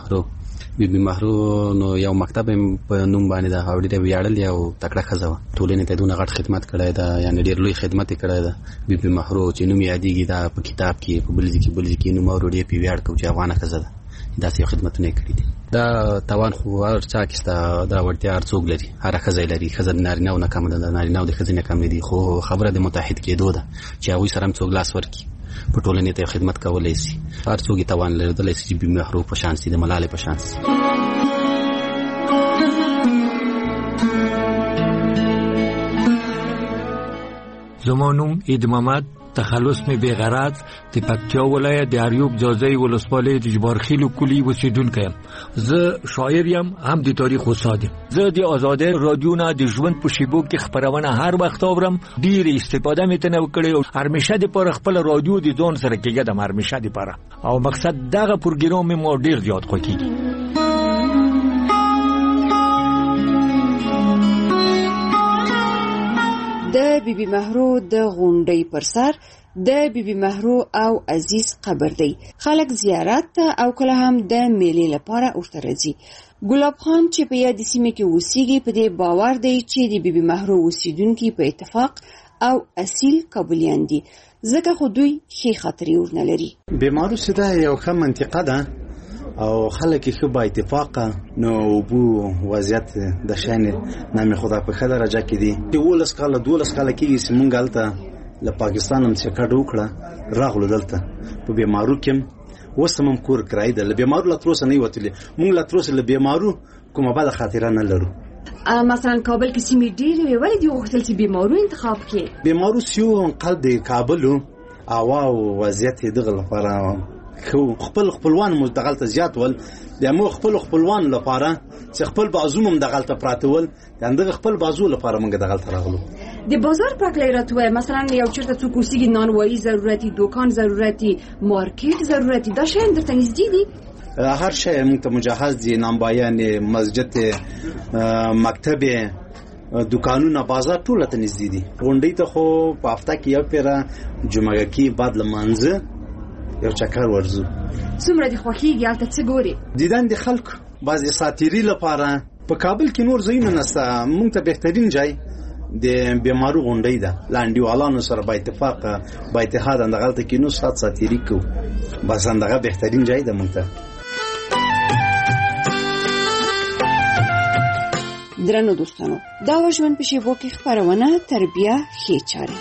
بیبي محرو نو یو مکتب په نوم باندې دا اورېدل ویاړل یو تکړه ښځه وه، ټولنې ته دونه غټ خدمت کړی ده، یعنې ډېر لوی خدمت یې کړی ده. بیبي محرو چې نوم یادېږي دا په کتاب کې په بل ځای کې نوم اورو ډېر پې ویاړ کوو چې افغانه ښځه ده، داسې یو خدمتونه یې کړي دي. دا توان خو هر چا کې شته، دا وړتیا هر څوک لري، هره ښځه یې لري. ښځه د نارینه‌و نه کمه ده، د نارینه‌و د ښځې نه کم نه دي، خو خبره د متحد کېدو ده چې هغوی سره هم څوک لاس ورکړي، په ټولنې ته خدمت کولی شي. هر څوک یې توان لرلی شي چې بیبي محرو په شان شي، د ملالۍ په شان شي. زما نوم عید محمد تخلص می بی غرض د پکتیا ولایت د اریوب ځاځي ولسوالۍ د جبارخیل کلی اوسیدونکی یم. زه شاعر یم هم د تاریخ استاد یم. زه د آزادۍ رادیو نه د ژوند په شیبو کې خبرونه هر وخت اورم. ډیر استفاده می تنه وکړي او هرمشه د پر خپل رادیو د ځون سره کېږم هرمشه د پاره او مقصد دغه پروګرام مو ډیر زیات خوښیږي. د بیبي مهرو د غونډۍ پر سر د بیبي مهرو او عزیز قبر دی. خلک زیارت ته او کله هم د میلې لپاره ورته راځي. ګلاب خان چې په یاد سیمه کې اوسېږي په دې باور دی چې د بیبي مهرو اوسیدونکي په اتفاق او اصیل کابلیان دي ځکه خو دوی ښې خاطرې ورنه لري. بیمارو سده یو ښه منطقه ده او خلک ښه با اتفاقه نو بو وضعیت د شان نامې خدا په خه درجه کې دي. د 12 کاله کېږي چې مونږ هلته له پاکستان هم چکر وکړه راغلو دلته په بیمارو کې اوس هم کور کرای ده. له بیمارو لا تر اوسه نه وتلې. مونږ لا تر اوسه له بیمارو کومه بده خاطره نه لرو. مثلا کابل کې سیمې ډېرې وي ولې دی غوښتل چې بیمارو انتخاب کړي؟ بیمارو سیو قلب د کابل او وضعیت دغه لپاره خپل خپلوان مو دغلته زیات ول د مو خپلوان لپاره چې خپل بازو هم دغلته پراته ول دغه خپل بازو لپاره موږ دغلته راغلو. د بازار پاکلای راتوه مثلا یو چرته څوک اوسېږي نانوایی ضرورتي دکان ضرورتي مارکیټ ضرورتي دا شی درته نږدې دي؟ هر شی موږ ته مجهز دي. نامبایان مسجد مکتب دکانونه بازار ټول ته نږدې دي. غونډې ته خو په هفته کې یو پیره جمعه کې بعد لمانځه یو چکر ورزو. څومره دی خوښیږي هلته څه ګوري؟ دیدن د خلکو بعضې ساتیري لپاره په کابل کې نور ځایونه نشته. موږ ته بهترین ځای د بیمارو غونډۍ ده. له انډیوالانو سره با اتفاق با اتحاد هلته کې نو ساتیري کوو بس همدغه بهترین ځای ده موږ ته. درنو دوستانو دا و ژوند په شیبو کې خپرونه تربیه ښې چارې.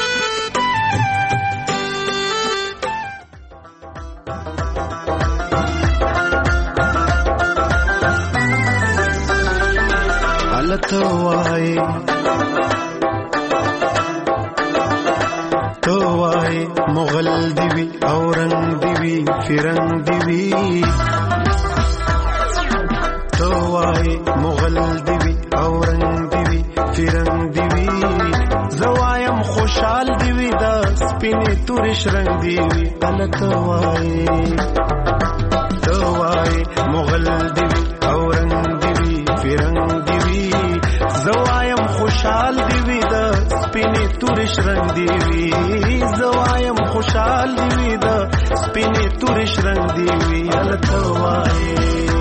توای مغل دیوی او رنگ دیوی فرنگ دیوی توای مغل دیوی او رنگ دیوی فرنگ دیوی زوایم خوشحال دیوی دا سپینی تورش رنگ دیوی توای مغل دیوی او رنگ دیوی فرنگ دیوی زوایم خوشحال دیوی دا سپینی تورش رنگ دیوی زوایم خوشحال دیوی دا سپینی تورش رنگ دیوی التوای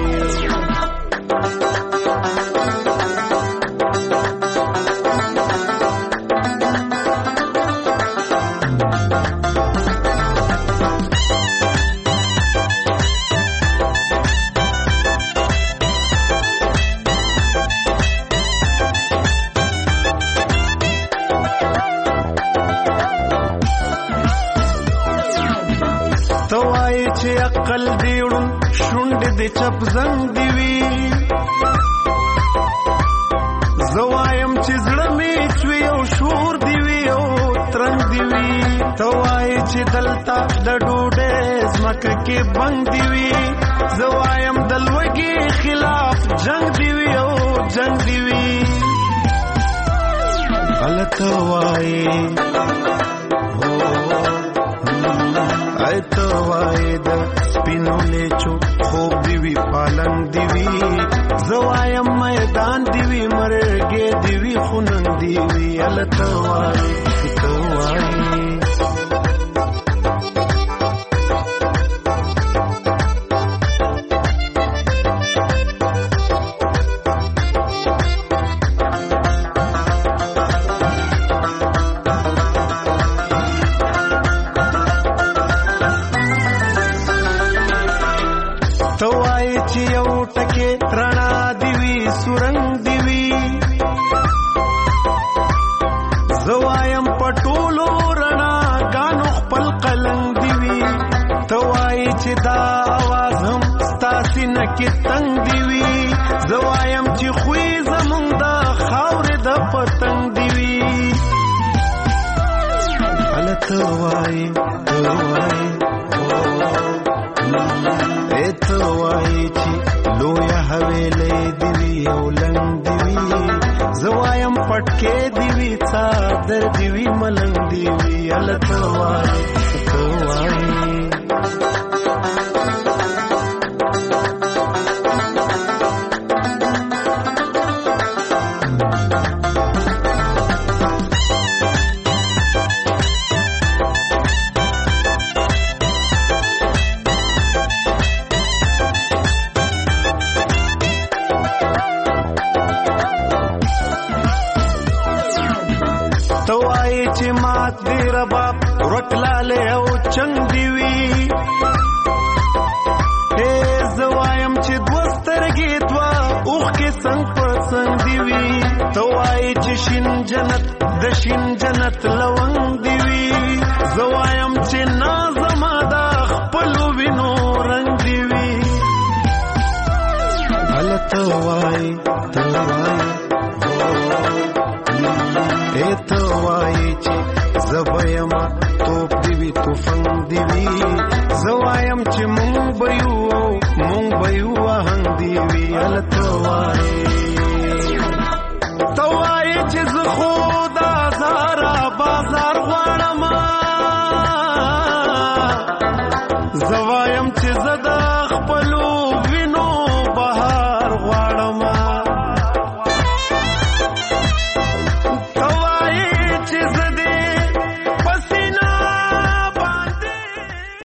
عقل دیړون شوند دې چپ زنګ دیوی زوایم چې زړه می چوي او شور دیوی او ترنګ دیوی توای چې دلتا د ډوډۍ زمکه کې بنګ دیوی زوایم دلوګي خلاف جنگ دیوی او جنگ دیوی التوای توای د سپینو لیچو خوب دیوی پالنګ دیوی زوایم میدان دیوی مرګې دیوی خوننګ دیوی التوای رڼا دیوی سورنګ دیوی زوایم پټولو رڼا غانو خپل قلنګ دیوی توای چې دا आवाज هم ستاسو نه کې تنگ دیوی زوایم چې خوې زمونږ د خاورې د پتنګ دیوی توای توای چې لویا حویلې دی او لنګ دی زوایم پټکې دی څادر دی ملنګ دی ال توای رباب رکلاله او چنګ دی وی اے زوایم چې دوسترګې دوا اوخ کې څنګه پسند دی وی توای چې شین جنت د شین جنت لونګ دی وی زوایم چې نازما دا خپل وینو رنگ دی وی ال توای اے توای چې زوایم توپ دیوی توفنگ دیوی زوایم چې مونږ بيو هنګ دیوی ال توای چې زه خدا زارا بازار غواړم زوایم چې زد